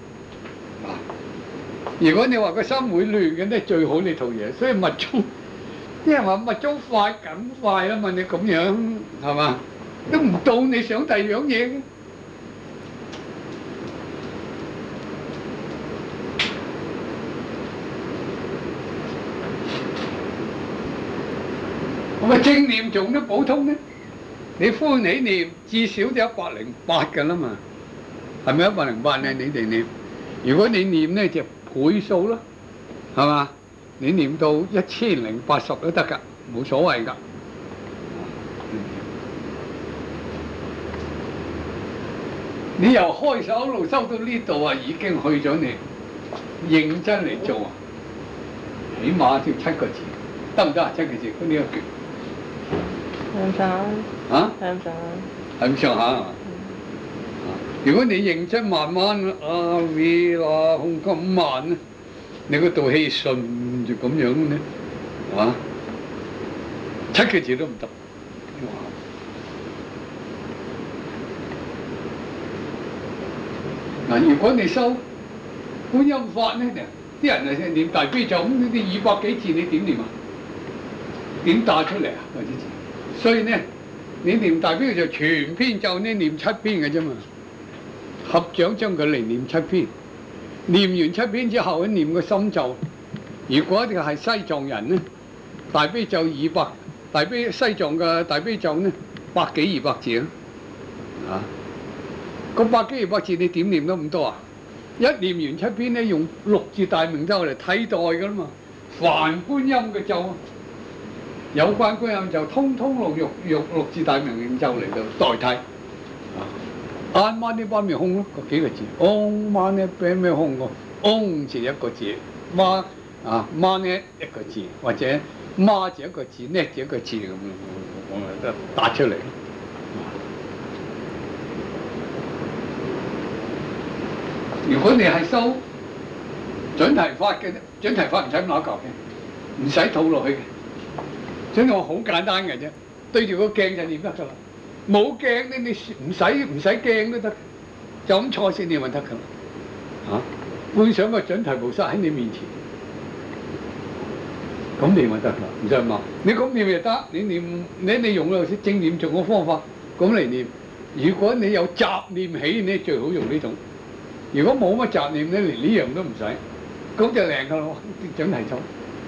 Speaker 1: 如果你話個心會亂嘅咧，最好呢套嘢，所以密宗，啲人話密宗快緊快啊嘛，你咁樣係嘛？都唔到你想第二樣嘢嘅，咁正念仲都普通咧，你歡喜念至少都108㗎啦嘛，係咪108咧？你哋念，如果你念咧就倍數咯，係嘛？ 你念到1080都得㗎，冇所謂㗎。你由開手一路收到呢度啊，已經去咗你認真嚟做啊，起碼要7個字，得唔得啊？7個字，咁呢個叫
Speaker 3: 係咁上下。
Speaker 1: 啊？
Speaker 3: 係咁上下。
Speaker 1: 係咁上下係嘛？如果你認真慢慢啊 V 啦空咁慢咧，你嗰道氣順住咁樣咧，係嘛？7個字都唔得。嗱，如果你收觀音法咧，啲人啊念大悲咒咁，呢啲200幾字你點念啊？點打出嚟啊？嗰啲字，所以咧，你念大悲咒全篇咒呢念7篇嘅啫嘛。合掌將佢嚟念7篇，念完7篇之後咧念個心咒。如果你係西藏人咧，大悲咒200，西藏嘅大悲咒咧100幾200字啊，個100幾200字你點念得咁多啊？一念完7篇咧，用6字大明咒嚟替代㗎啦嘛。凡觀音嘅咒，有關觀音咒，通通用6字大明咒嚟到代替。安媽呢巴咪空咯，嗰幾個字。嗡媽呢巴咪空個，嗡字一個字，媽呢一個字，或者媽字一個字，呢字一個字咁樣，我咪得打出嚟。如果你係修準提法嘅，準提法唔使咁攞嚿嘅，唔使套落去嘅。所以我好簡單嘅啫，對住個鏡就念得㗎啦。冇鏡咧，你唔使鏡都得，就咁坐先念就得㗎啦。觀想個準提菩薩喺你面前，咁念就得啦，唔使嘛。你咁念就得，你用嗰正念做嘅方法咁嚟念。如果你有雜念起，你最好用呢種。如果冇乜雜念咧，連呢樣都唔使，咁就靚㗎咯，準提咒。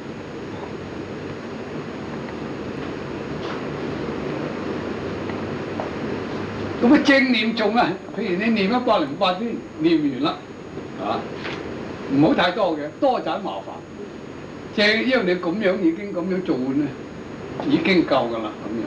Speaker 1: 咁啊正念做啊，譬如你念108篇，念完啦，唔好太多嘅，多就麻煩。正因為你咁樣已經咁樣做咧，已經夠㗎啦，咁樣。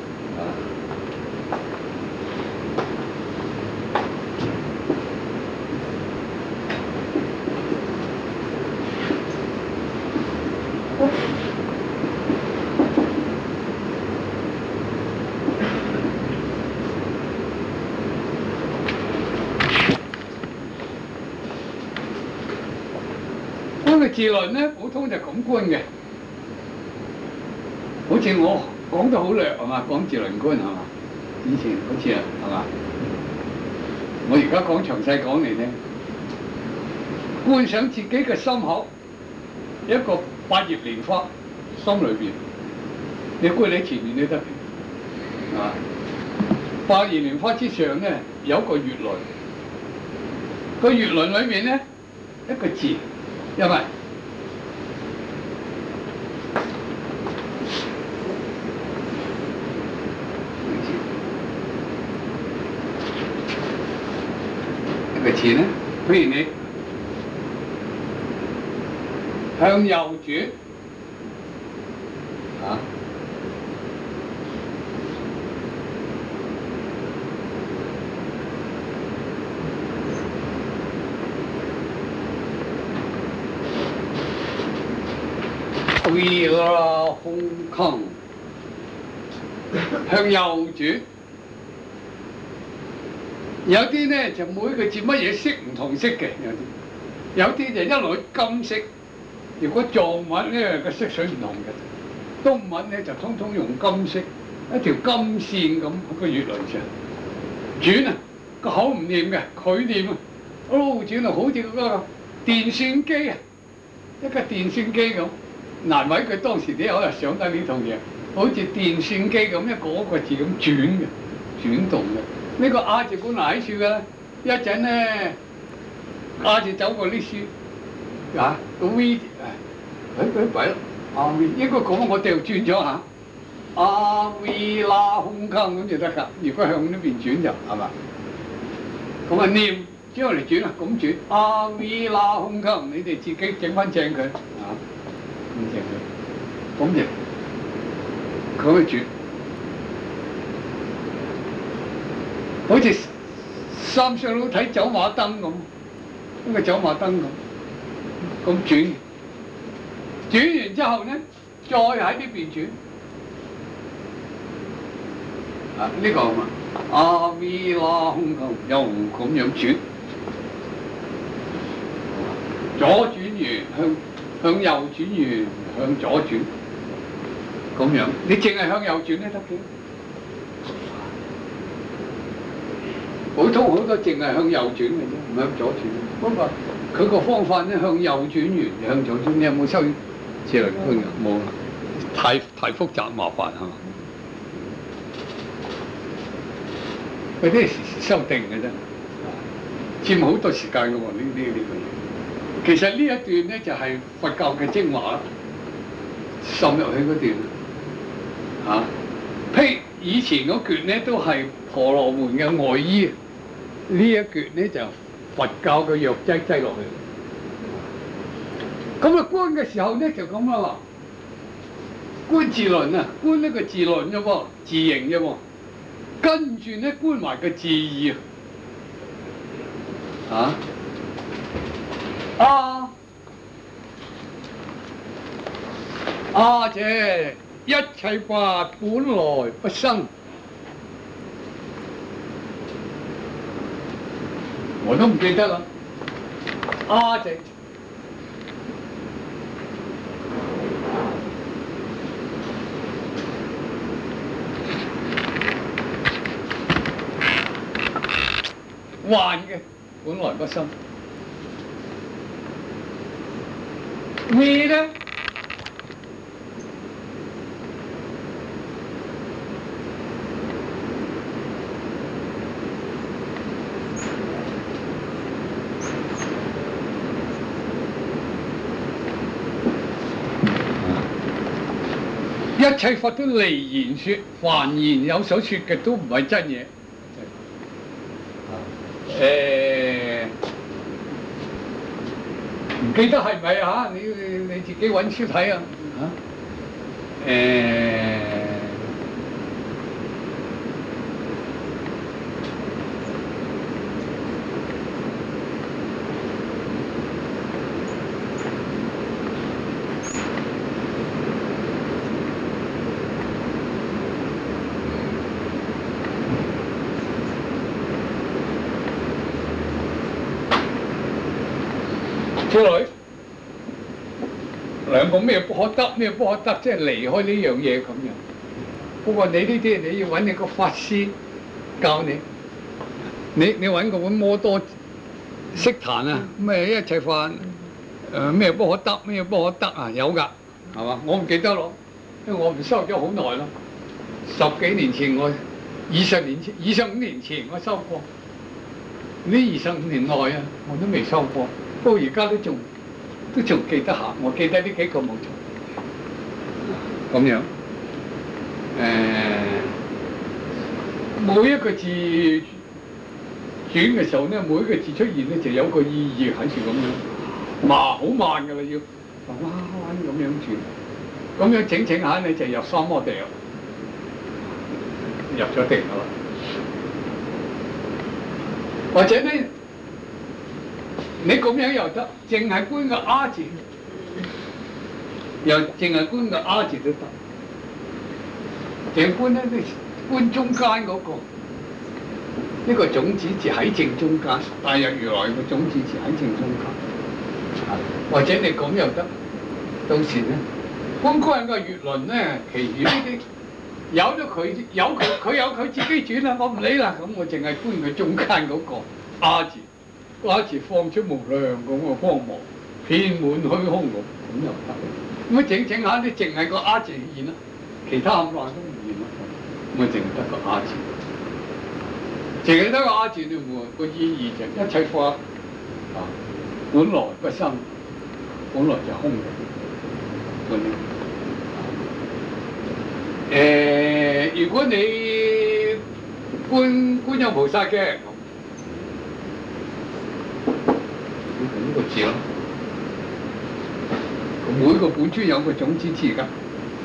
Speaker 1: 個字論咧，普通就咁觀嘅，好似我講得好略係嘛，講字論觀係嘛，以前好似係嘛，我而家講詳細講嚟聽，觀想自己嘅心口一個8葉蓮花，心裏邊，你觀你前面都得嘅，8葉蓮花之上咧有個月輪，個月輪裏面咧一個字。因為一個字咧，譬如你向右轉V 啦空坑，向右轉。有啲咧就每個字乜嘢色唔同色嘅，有啲就一律金色。如果藏文咧個色水唔同嘅，東文咧就通通用金色，一條金線咁喺個月輪上轉啊，個口唔念嘅，佢念啊，一路轉啊，好似嗰個電算機啊，一個電算機咁。難為佢當時啲可能想得呢套嘢，好似電算機咁一個字咁轉嘅，轉動嘅。呢個亞字本來喺處嘅啦，一陣咧亞字走過呢處，個 V 字佢弊咯，亞 V 應該講我掉轉咗嚇，亞 V 啦空坑咁就得㗎。如果向呢邊轉就係嘛，咁啊念將嚟轉啊，咁轉亞 V 啦空坑，你哋自己整翻正佢。 咁就佢去轉，好似三上佬睇走馬燈咁，一個走馬燈咁轉，轉完之後咧，再喺呢邊轉。啊！呢個嘛，阿彌拉空咁又咁樣轉，左轉完向右轉完向左轉，咁樣你淨係向右轉都得嘅。普通好多淨係向右轉嘅啫，唔向左轉。不過佢個方法咧，向右轉完向左轉，你有冇收之類嘅？冇，太複雜麻煩係嘛？嗰啲時修訂嘅啫，佔好多時間嘅喎。呢個嘢，其實呢一段咧就係佛教嘅精華啦，滲入去嗰段嚇。譬如以前嗰橛咧都係婆羅門嘅外衣，呢一橛咧就佛教嘅藥劑擠落去。咁啊觀嘅時候咧就咁啦，觀自論啊，觀呢個自論啫喎，自形啫喎。跟住咧觀埋個字義啊！者一切法本來不生，我都唔記得啦。者幻嘅本來不生，咩咧？一切法都離言說，凡言有所說嘅都唔係真嘢。唔記得係咪啊？你自己揾書睇啊！之類兩個咩不可得，咩不可得，即係離開呢樣嘢咁樣。不過你呢啲你要揾你個法師教你，你揾個本摩多悉檀啊，咩一切法咩不可得，咩不可得啊，有㗎，係嘛？我唔記得咯，因為我唔收咗好耐咯，10幾年前我25年前我收過，呢25年內啊我都未收過。不過而家都仲記得下，我記得呢幾個冇錯。咁樣，每一個字轉嘅時候咧，每一個字出現咧就有個意義喺處咁樣，好慢㗎啦，要慢慢咁樣轉，咁樣整下咧就入三摩地啦，入咗定㗎啦，或者咧。你咁樣又得，淨係觀個阿字，又淨係觀個阿字都得。淨觀咧，你觀中間嗰個，呢個種子字喺正中間，帶入如來個種子字喺正中間。或者你咁又得，到時咧，觀個人個月輪咧，其餘呢啲有咗佢有佢自己轉啦，我唔理啦。咁我淨係觀佢中間嗰個阿字。阿字放出無量咁嘅光芒，遍滿虛空咁又得。咁整下你淨係個阿字現啦，其他冚唪唥都唔現啦。咁淨係得個阿字，淨係得個阿字，你冇個意義就一切法啊，本來不生，本來就空嘅。如果你觀音菩薩嘅。個字咯，每個本尊有個種子字㗎，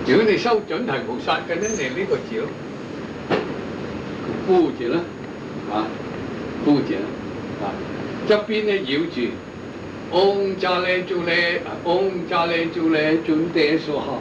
Speaker 1: 如果你修準提菩薩嘅咧，你呢個字咯，孤字啦，啊，孤字啦，啊，側邊咧繞住 Om Jale Jule，Om Jale Jule Junde Soha。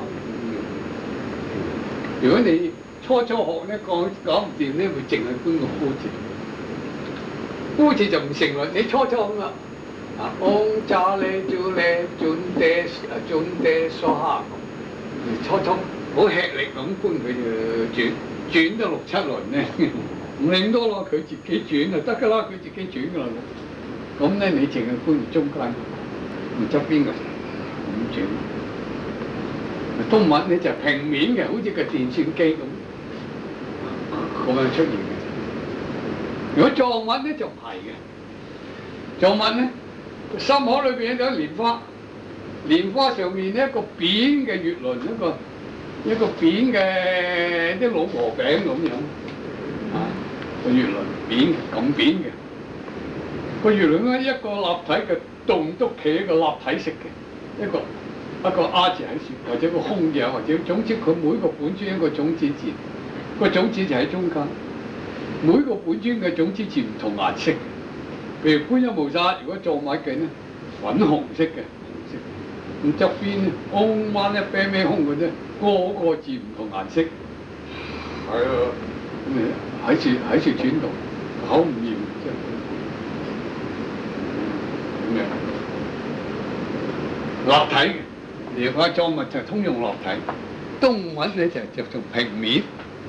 Speaker 1: 如果你初學咧搞唔掂咧，會淨係搬個孤字，孤字就唔成啦。你初咁啦，啊 Om Jale Jule Junde Soha。初好吃力咁搬佢就轉咗6、7輪咧，唔理咁多咯，佢自己轉就得㗎啦，佢自己轉㗎啦。咁咧你淨係搬中間，唔側邊嘅咁轉。中文咧就平面嘅，好似個電算機咁樣出現嘅。如果藏文咧就唔係嘅，藏文咧心口裏邊有蓮花。蓮花上面一個扁嘅月輪，一個扁嘅啲老婆餅咁樣，啊個月輪扁咁扁嘅，個月輪咧一個立體嘅棟篤企一個立體式嘅，一個 R 字喺處，或者個空嘅，或者總之佢每個本尊一個種子字，個種子就喺中間，每個本尊嘅種子字唔同顏色嘅，譬如觀音菩薩，如果藏物嘅咧粉紅色嘅。咁側邊咧，空彎一啤咩空嘅啫，個字唔同顏色，係啊，咁你喺處轉動，好唔厭即係咁樣立體嘅。而家藏物就通用立體，東文咧就做平面。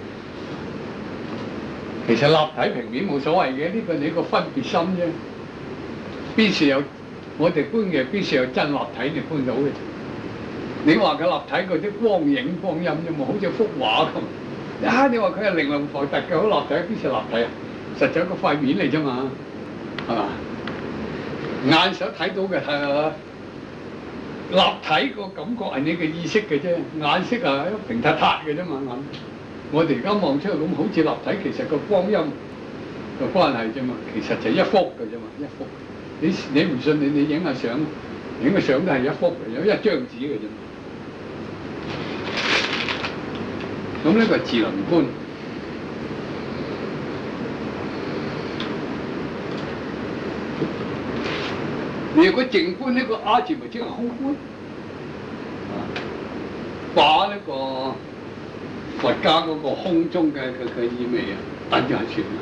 Speaker 1: 其實立體平面冇所謂嘅，呢個你個分別心啫。邊時有？我哋搬嘅邊時有真立體你搬到嘅啫。你話佢立體嗰啲光影光陰啫嘛，好似幅畫咁。啊，你話佢係靈魂浮凸嘅好立體，邊時立體啊？實在個塊面嚟啫嘛，係嘛？眼所睇到嘅係立體個感覺係你嘅意識嘅啫，眼色啊平塌塌嘅啫嘛眼。我哋而家望出去咁好似立體，其實個光陰個關係啫嘛，其實就一幅嘅啫嘛，一幅。你唔信你影下相，影個相都係一幅嘅，有一張紙嘅啫。咁呢個智能觀，如果靜觀呢個 R 字咪即係空觀，把呢個佛家嗰個空中嘅意味啊，等咗喺處。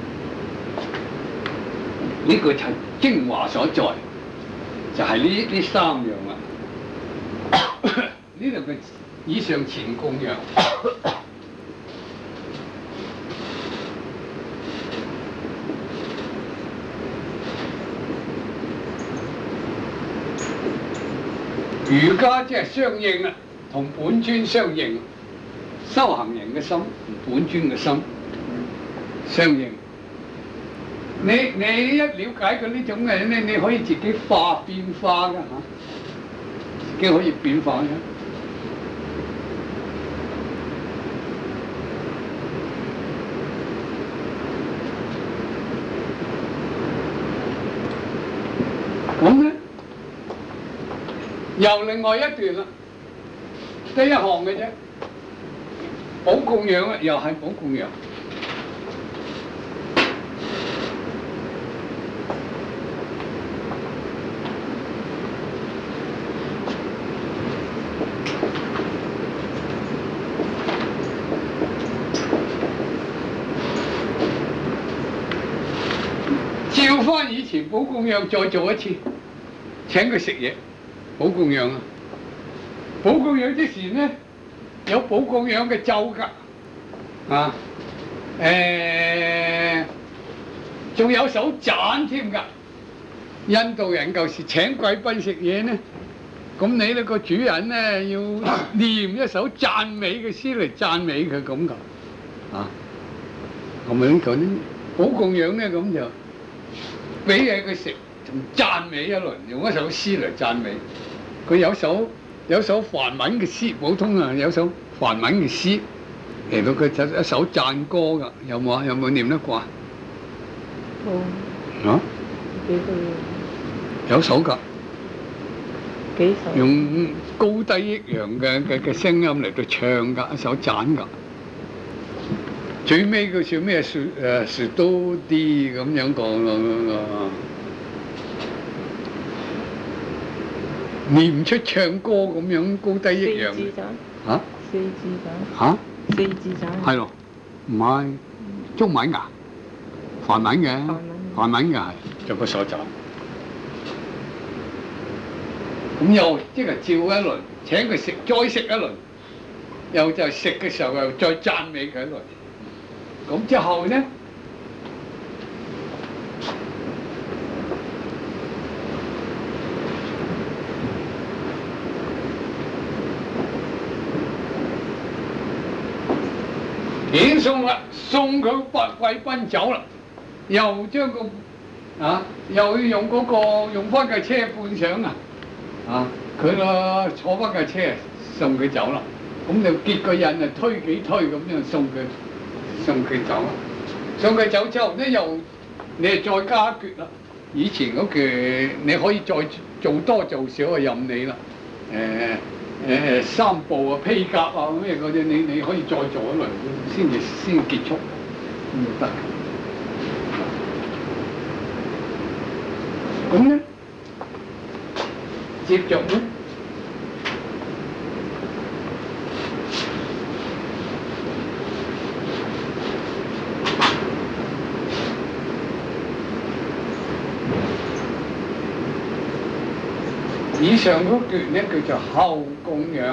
Speaker 1: 呢個就係精華所在，就係呢3樣啦。呢度嘅以上前供養，瑜伽即係相應啦，同本尊相應，修行人嘅心同本尊嘅心相應。你一了解佢呢種嘅咧，你可以自己變化㗎嚇，自己可以變化嘅。咁咧，又另外一段啦，得一行嘅啫，寶供養啊，又係寶供養。照翻以前寶供養再做一次，請佢食嘢，寶供養啊！寶供養之前咧，有寶供養嘅咒㗎，啊，仲有手讚添㗎。印度人舊時請貴賓食嘢咧，咁你呢個主人咧要念一首讚美嘅詩嚟讚美佢咁㗎，啊，咁樣講咧，寶供養咧咁就。俾嘢佢食，仲讚美一輪，用一首詩嚟讚美。佢有首梵文嘅詩，普通啊有首梵文嘅詩，嚟到佢就一首讚歌㗎。有冇啊？有冇念得過啊？
Speaker 3: 哦。
Speaker 1: 啊？有首㗎。
Speaker 3: 幾首？
Speaker 1: 用高低抑揚嘅聲音嚟到唱㗎，一首盞㗎。最尾佢笑咩樹多啲咁樣講咯，念唔出唱歌咁樣高低抑揚。
Speaker 3: 四字盞。
Speaker 1: 嚇？
Speaker 3: 四字盞。
Speaker 1: 嚇？
Speaker 3: 四字盞。
Speaker 1: 係咯，唔係中文㗎，梵文嘅，梵文嘅係就個鎖盞。咁又即係照一輪，請佢食，再食一輪，又就食嘅時候又再讚美佢一輪。咁之後咧，遣送啦，送佢貴賓走啦，又將又要用用翻架車半上佢坐翻架車送佢走啦。咁就結個印啊，推幾推咁樣送佢走啦。送佢走之後咧，你係再加決啦。以前嗰句你可以再做多做少啊，任你啦。三步啊，披甲啊咩嗰啲，你可以再做一輪先結束，咁得。咁咧，接着咧。以上嗰段咧叫做後供養。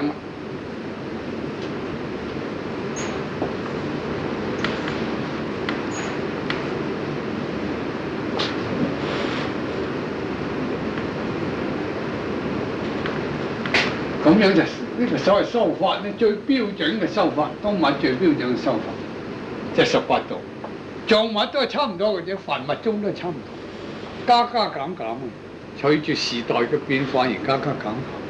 Speaker 1: 咁樣就呢個所謂修法咧，最標準嘅修法，當晚最標準嘅修法，即係18度。藏密都係差唔多嘅啫，梵密宗都係差唔多，加減減。隨住時代嘅變化而加減。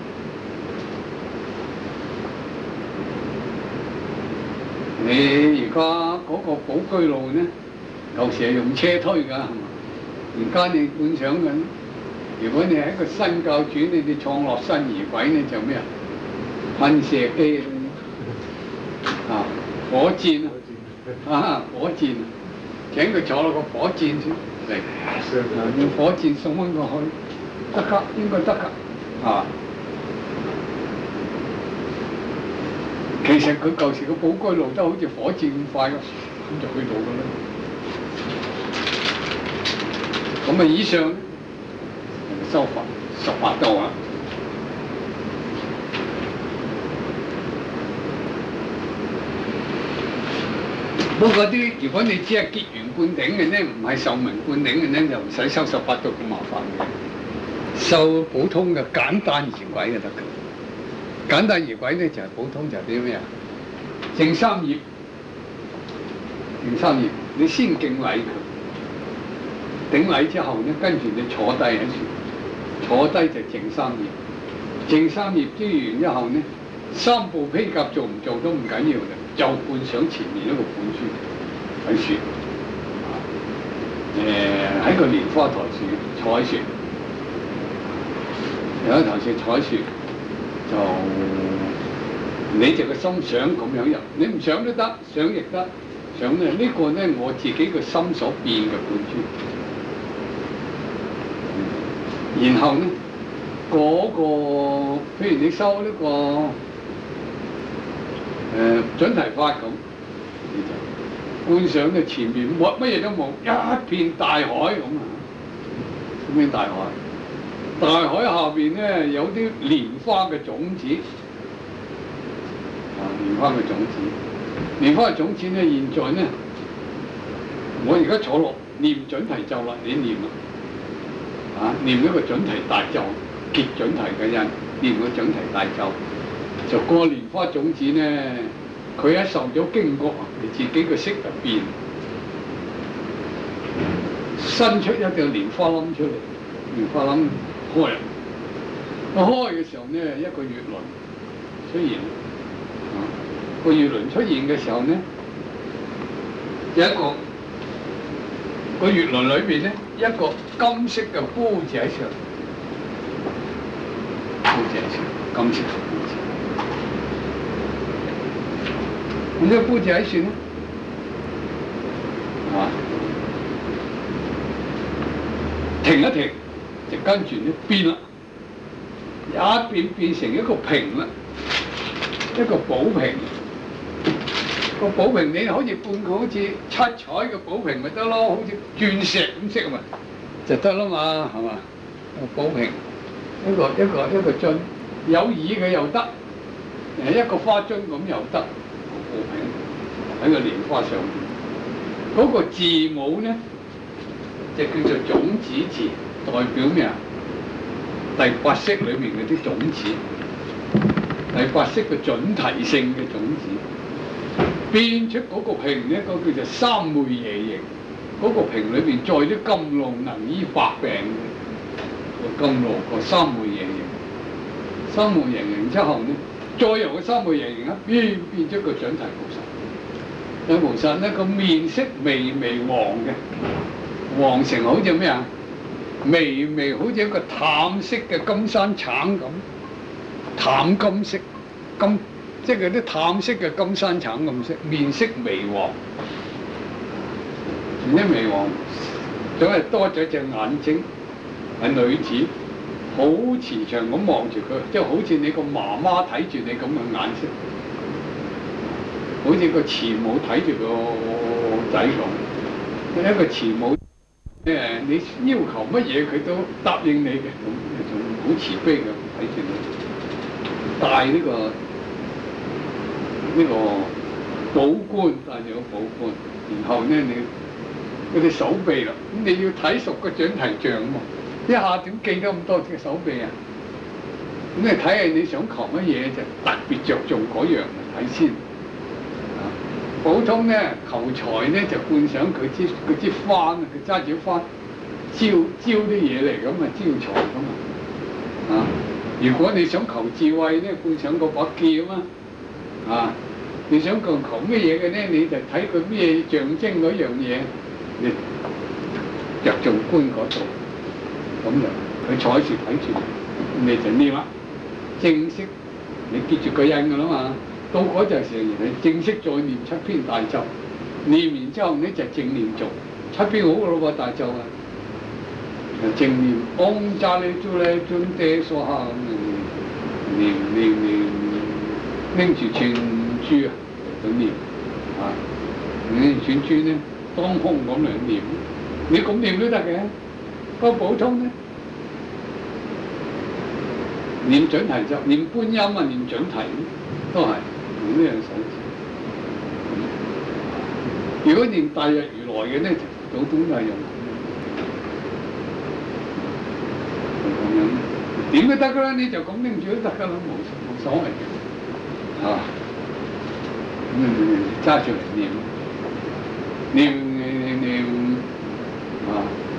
Speaker 1: 你而家嗰個寶居路咧，舊時係用車推㗎，係嘛？而家你觀想緊，如果你係一個新教主，你哋創落新儀軌咧就咩啊？噴射機火箭火箭，請佢坐落個火箭先嚟，用火箭送翻過去。得㗎，應該得㗎，其實佢舊時個寶居路都好似火箭咁快㗎，咁就去到㗎啦。咁以上修法18度啊。不過如果你只係結緣灌頂嘅咧，唔係壽命灌頂嘅咧，就唔使修18度咁麻煩嘅。修普通嘅簡單儀軌就得㗎。簡單儀軌咧就係普通就係啲咩啊？淨三業，你先敬禮佢，頂禮之後咧，跟住你坐低喺處，坐低就淨三業。淨三業之完之後咧，3部披甲做唔做都唔緊要嘅，就觀想前面一個本尊喺處，喺個蓮花台處坐喺處。有一頭先坐喺樹，就你就個心想咁樣入，你唔想都得，想亦得，想咧呢個咧我自己個心所變嘅本尊。然後咧譬如你修呢個準提法咁，你就觀想嘅前面乜嘢都冇，一片大海咁啊，一片大海。大海下邊咧有啲蓮花嘅種子，蓮花嘅種子，蓮花嘅種子咧，現在咧，我而家坐落念準提咒啦，你念啦，念一個準提大咒，結準提嘅人念個準提大咒，就個蓮花種子咧，佢一受咗經過，你自己個色就變，伸出一條蓮花冧出嚟，蓮花冧。開嘅時候呢，一個月輪出現，個月輪出現嘅時候呢，有一個月輪裏邊呢，一個金色嘅煲字喺上， 好似係金色頭好似。咁呢個杯子喺算啦，係嘛？停一停，就跟住呢變啦，一變成一個瓶啦，一個寶瓶。個寶瓶你好似半個好似七彩嘅寶瓶咪得咯，好似鑽石咁色嘛，就得啦嘛，係嘛？個寶瓶，一個樽，有耳嘅又得，一個花樽咁又得，寶瓶喺個蓮花上面，嗰個字母呢，就叫做種子字，代表咩啊？第八識裏面嗰啲種子，第八識嘅準提性嘅種子。變出嗰個瓶呢，嗰個叫做三昧耶形。嗰個瓶裏邊載啲甘露能醫百病嘅個甘露個三昧耶形。三昧耶形之後呢，再由個三昧耶形變咗個準提菩薩。準提菩薩呢個面色微黃嘅，黃成好似咩啊？微好似一個淡色嘅金山橙咁，淡金色金。即係嗰啲淡色嘅金山橙咁色，面色微黃，面色微黃，總係多咗隻眼睛，係女子，好慈祥咁望住佢，即係好似你個媽媽睇住你咁嘅眼色，好似個慈母睇住個仔咁。一個慈母你要求乜嘢佢都答應你嘅，咁仲好慈悲嘅睇住你，帶呢個寶冠，帶住個寶冠，然後呢你嗰啲手臂啦，咁你要睇熟個準提像嘛，一下點記得咁多隻手臂啊？咁你睇下你想求乜嘢就特別着重嗰樣嚟睇先。普通呢求財呢就觀想佢支幡，佢揸住幡招啲嘢嚟咁啊，招財咁啊。如果你想求智慧呢，觀想嗰把劍啊。你想求乜嘢嘅呢？你就睇佢咩象徵嗰樣嘢，你着重觀嗰度，咁就佢坐住睇住，你就念啦。正式你記住個印㗎啦嘛。到嗰陣時，你正式再念七篇大咒，念完之後呢就正念做七篇好嘅咯喎大咒啊！正念嗡扎利珠咧尊爹娑哈咁念拎住串珠啊咁念啊，串珠呢當空咁嚟念，你咁念都得嘅。個普通呢念準提咒、念觀音啊、念準提都係。用呢樣手指。如果念大日如來嘅呢，就總統都係用咁樣，點都得噶啦，你就咁拎住都得噶啦，冇所謂嘅。啊，咁揸住嚟念啊，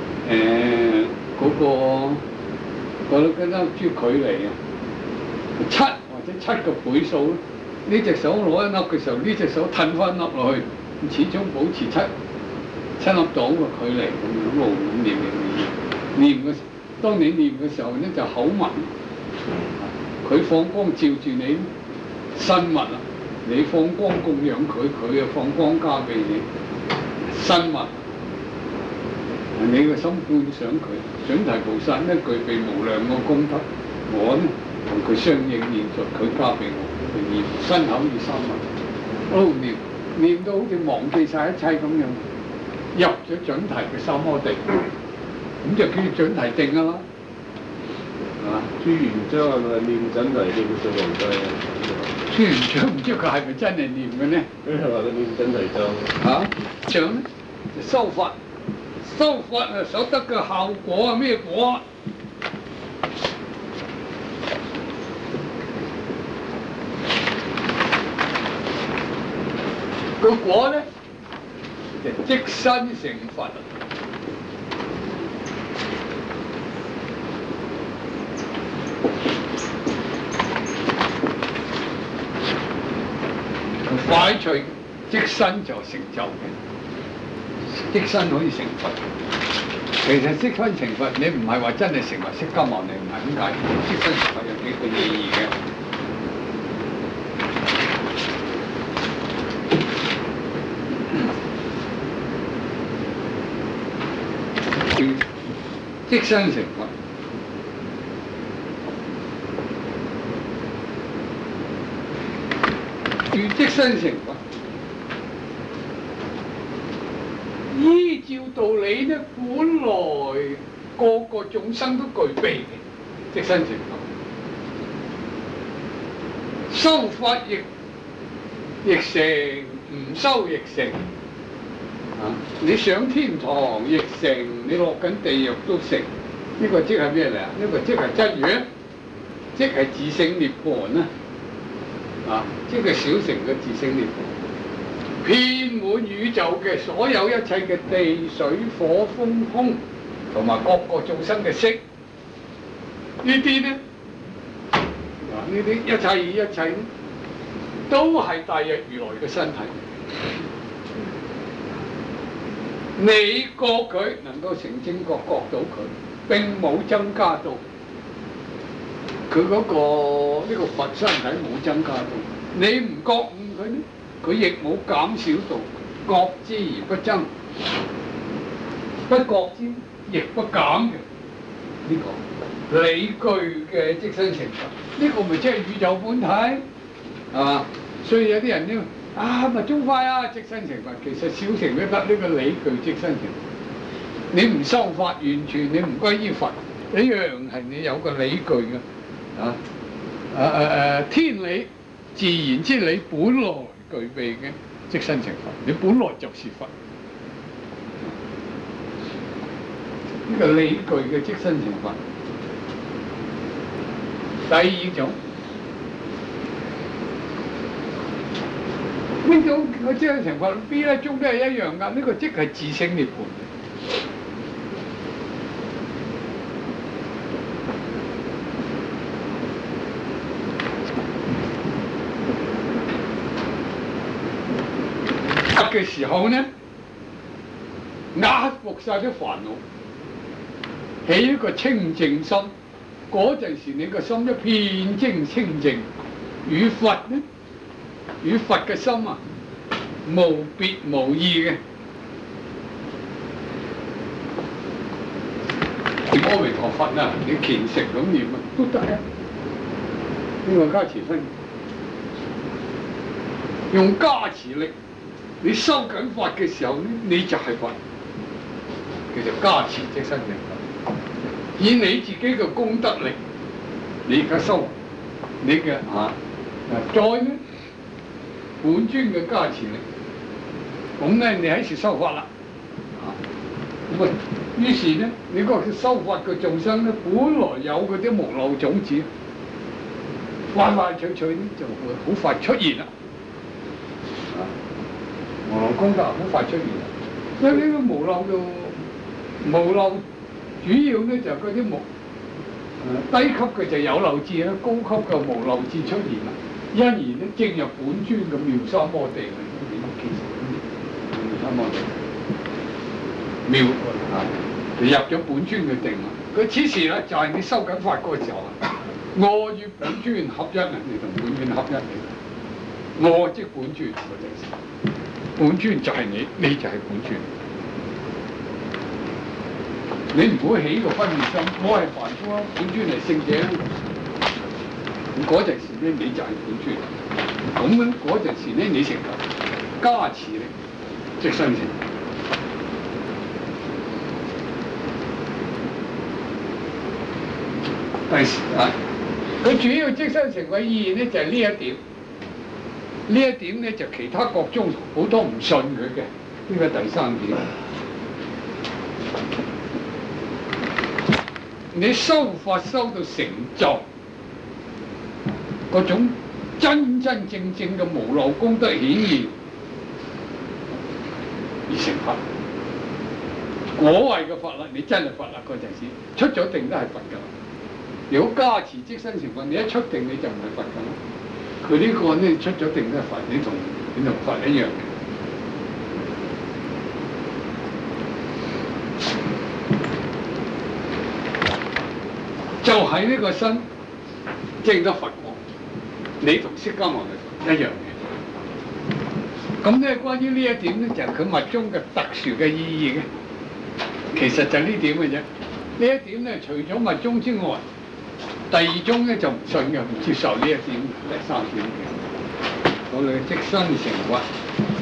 Speaker 1: 嗰粒珠距離啊，7或者7個倍數咯。呢隻手攞一粒嘅時候，呢隻手褪翻粒落去，始終保持7粒度嘅距離咁樣路咁念嘅。當你念嘅時候呢，就口聞，佢放光照住你身物啊，你放光供養佢，佢又放光加俾你身物。你嘅心觀想佢，準提菩薩呢具備無量嘅功德，我呢同佢相應現在，佢加俾我。念身口意三物，念到好似忘記晒一切咁樣，入咗準提嘅三摩地，咁就叫準提定㗎啦。啊，
Speaker 4: 朱元璋係咪念準提念到皇帝啊？
Speaker 1: 朱元璋唔知佢係咪真係念嘅呢？
Speaker 4: 佢話佢念準提咒。
Speaker 1: 像呢就修法所得嘅效果係咩果？個果呢，就即身成佛。佢快脆即身就成就嘅，即身可以成佛。 其實積分成佛，你唔係話真係成為釋迦牟尼，唔係點解？積分成佛有幾個意義嘅。即身成佛，如即身成佛，依照道理呢，本來個個眾生都具備嘅，即身成佛。修法亦成，唔修亦成。你上天堂亦成，你落緊地獄都成。呢個即係咩嚟啊？呢個即係真如，即係自性涅槃啦。即係小乘嘅自性涅槃，遍滿宇宙嘅所有一切嘅地水火風空，同埋各個眾生嘅色，呢啲呢，呢啲一切都係大日如來嘅身體。你覺佢能夠成正覺，覺到佢並冇增加到佢嗰個呢個佛身體冇增加到，你唔覺悟佢呢，佢亦冇減少到，覺之而不增，不覺之亦不減嘅呢個理據嘅即身成佛，呢個咪即係宇宙本體係嘛？所以有啲人呢。密宗快啊！即身成佛，其實小乘都得呢個理據即身成佛。你唔修法，完全你唔歸依佛，一樣係你有個理據嘅。天理、自然之理本來具備嘅即身成佛，你本來就是佛。呢個理據嘅即身成佛。第二種。呢種個即身成佛 B 咧，中都係一樣噶。呢個即係自性涅槃。嘅時候呢，壓服晒啲煩惱，起一個清淨心。嗰陣時你個心一片清淨，與佛呢？與佛嘅心啊，無別無異嘅。阿彌陀佛啊，你虔誠咁念啊，都得啊。呢個加持分，用加持力，你修緊法嘅時候呢，你就係佛，叫做加持即身成佛。以你自己嘅功德力，你而家修，你嘅再呢？本尊嘅加持力，咁咧你喺時修法啦，咁於是咧你嗰個修法嘅眾生咧，本來有嗰啲無漏種子，快快脆脆咧就會好快出現啦，無漏功德好快出現啦，因為呢個無漏主要咧就嗰啲低級嘅就有漏智啦，高級嘅無漏智出現啦。因而咧，正入本尊嘅妙三摩地嘅，其實妙三摩地妙你入咗本尊嘅定啦。佢此時咧就係你修緊法嗰個時候啊，我與本尊合一啊，你同本尊合一嚟。我即本尊嗰陣時，本尊就係你，你就係本尊。你唔好起個分別心，我係凡夫啊，本尊係聖者。嗰陣時咧，你就係本尊。咁樣嗰陣時咧，你成就加持力，即身成。第時佢主要即身成嘅意義咧，就係呢一點。呢一點咧，就其他國中好多唔信佢嘅，呢個第三點。你修法修到成就。嗰種真真正正嘅無漏功德顯現而成佛，果謂嘅佛啦，你真係佛啦嗰陣時，出咗定都係佛㗎。如果加持即身成佛，你一出定你就唔係佛㗎啦。佢呢個呢出咗定都係佛，你同佛一樣嘅。 就喺呢個身證得佛果，你同釋迦牟尼佛一樣嘅。咁咧，關於呢一點咧，就係佢密宗嘅特殊嘅意義嘅。其實就呢點嘅啫。呢一點咧，除咗密宗之外，第二宗咧就唔信嘅，唔接受呢一點，第三點嘅。我哋即身成佛。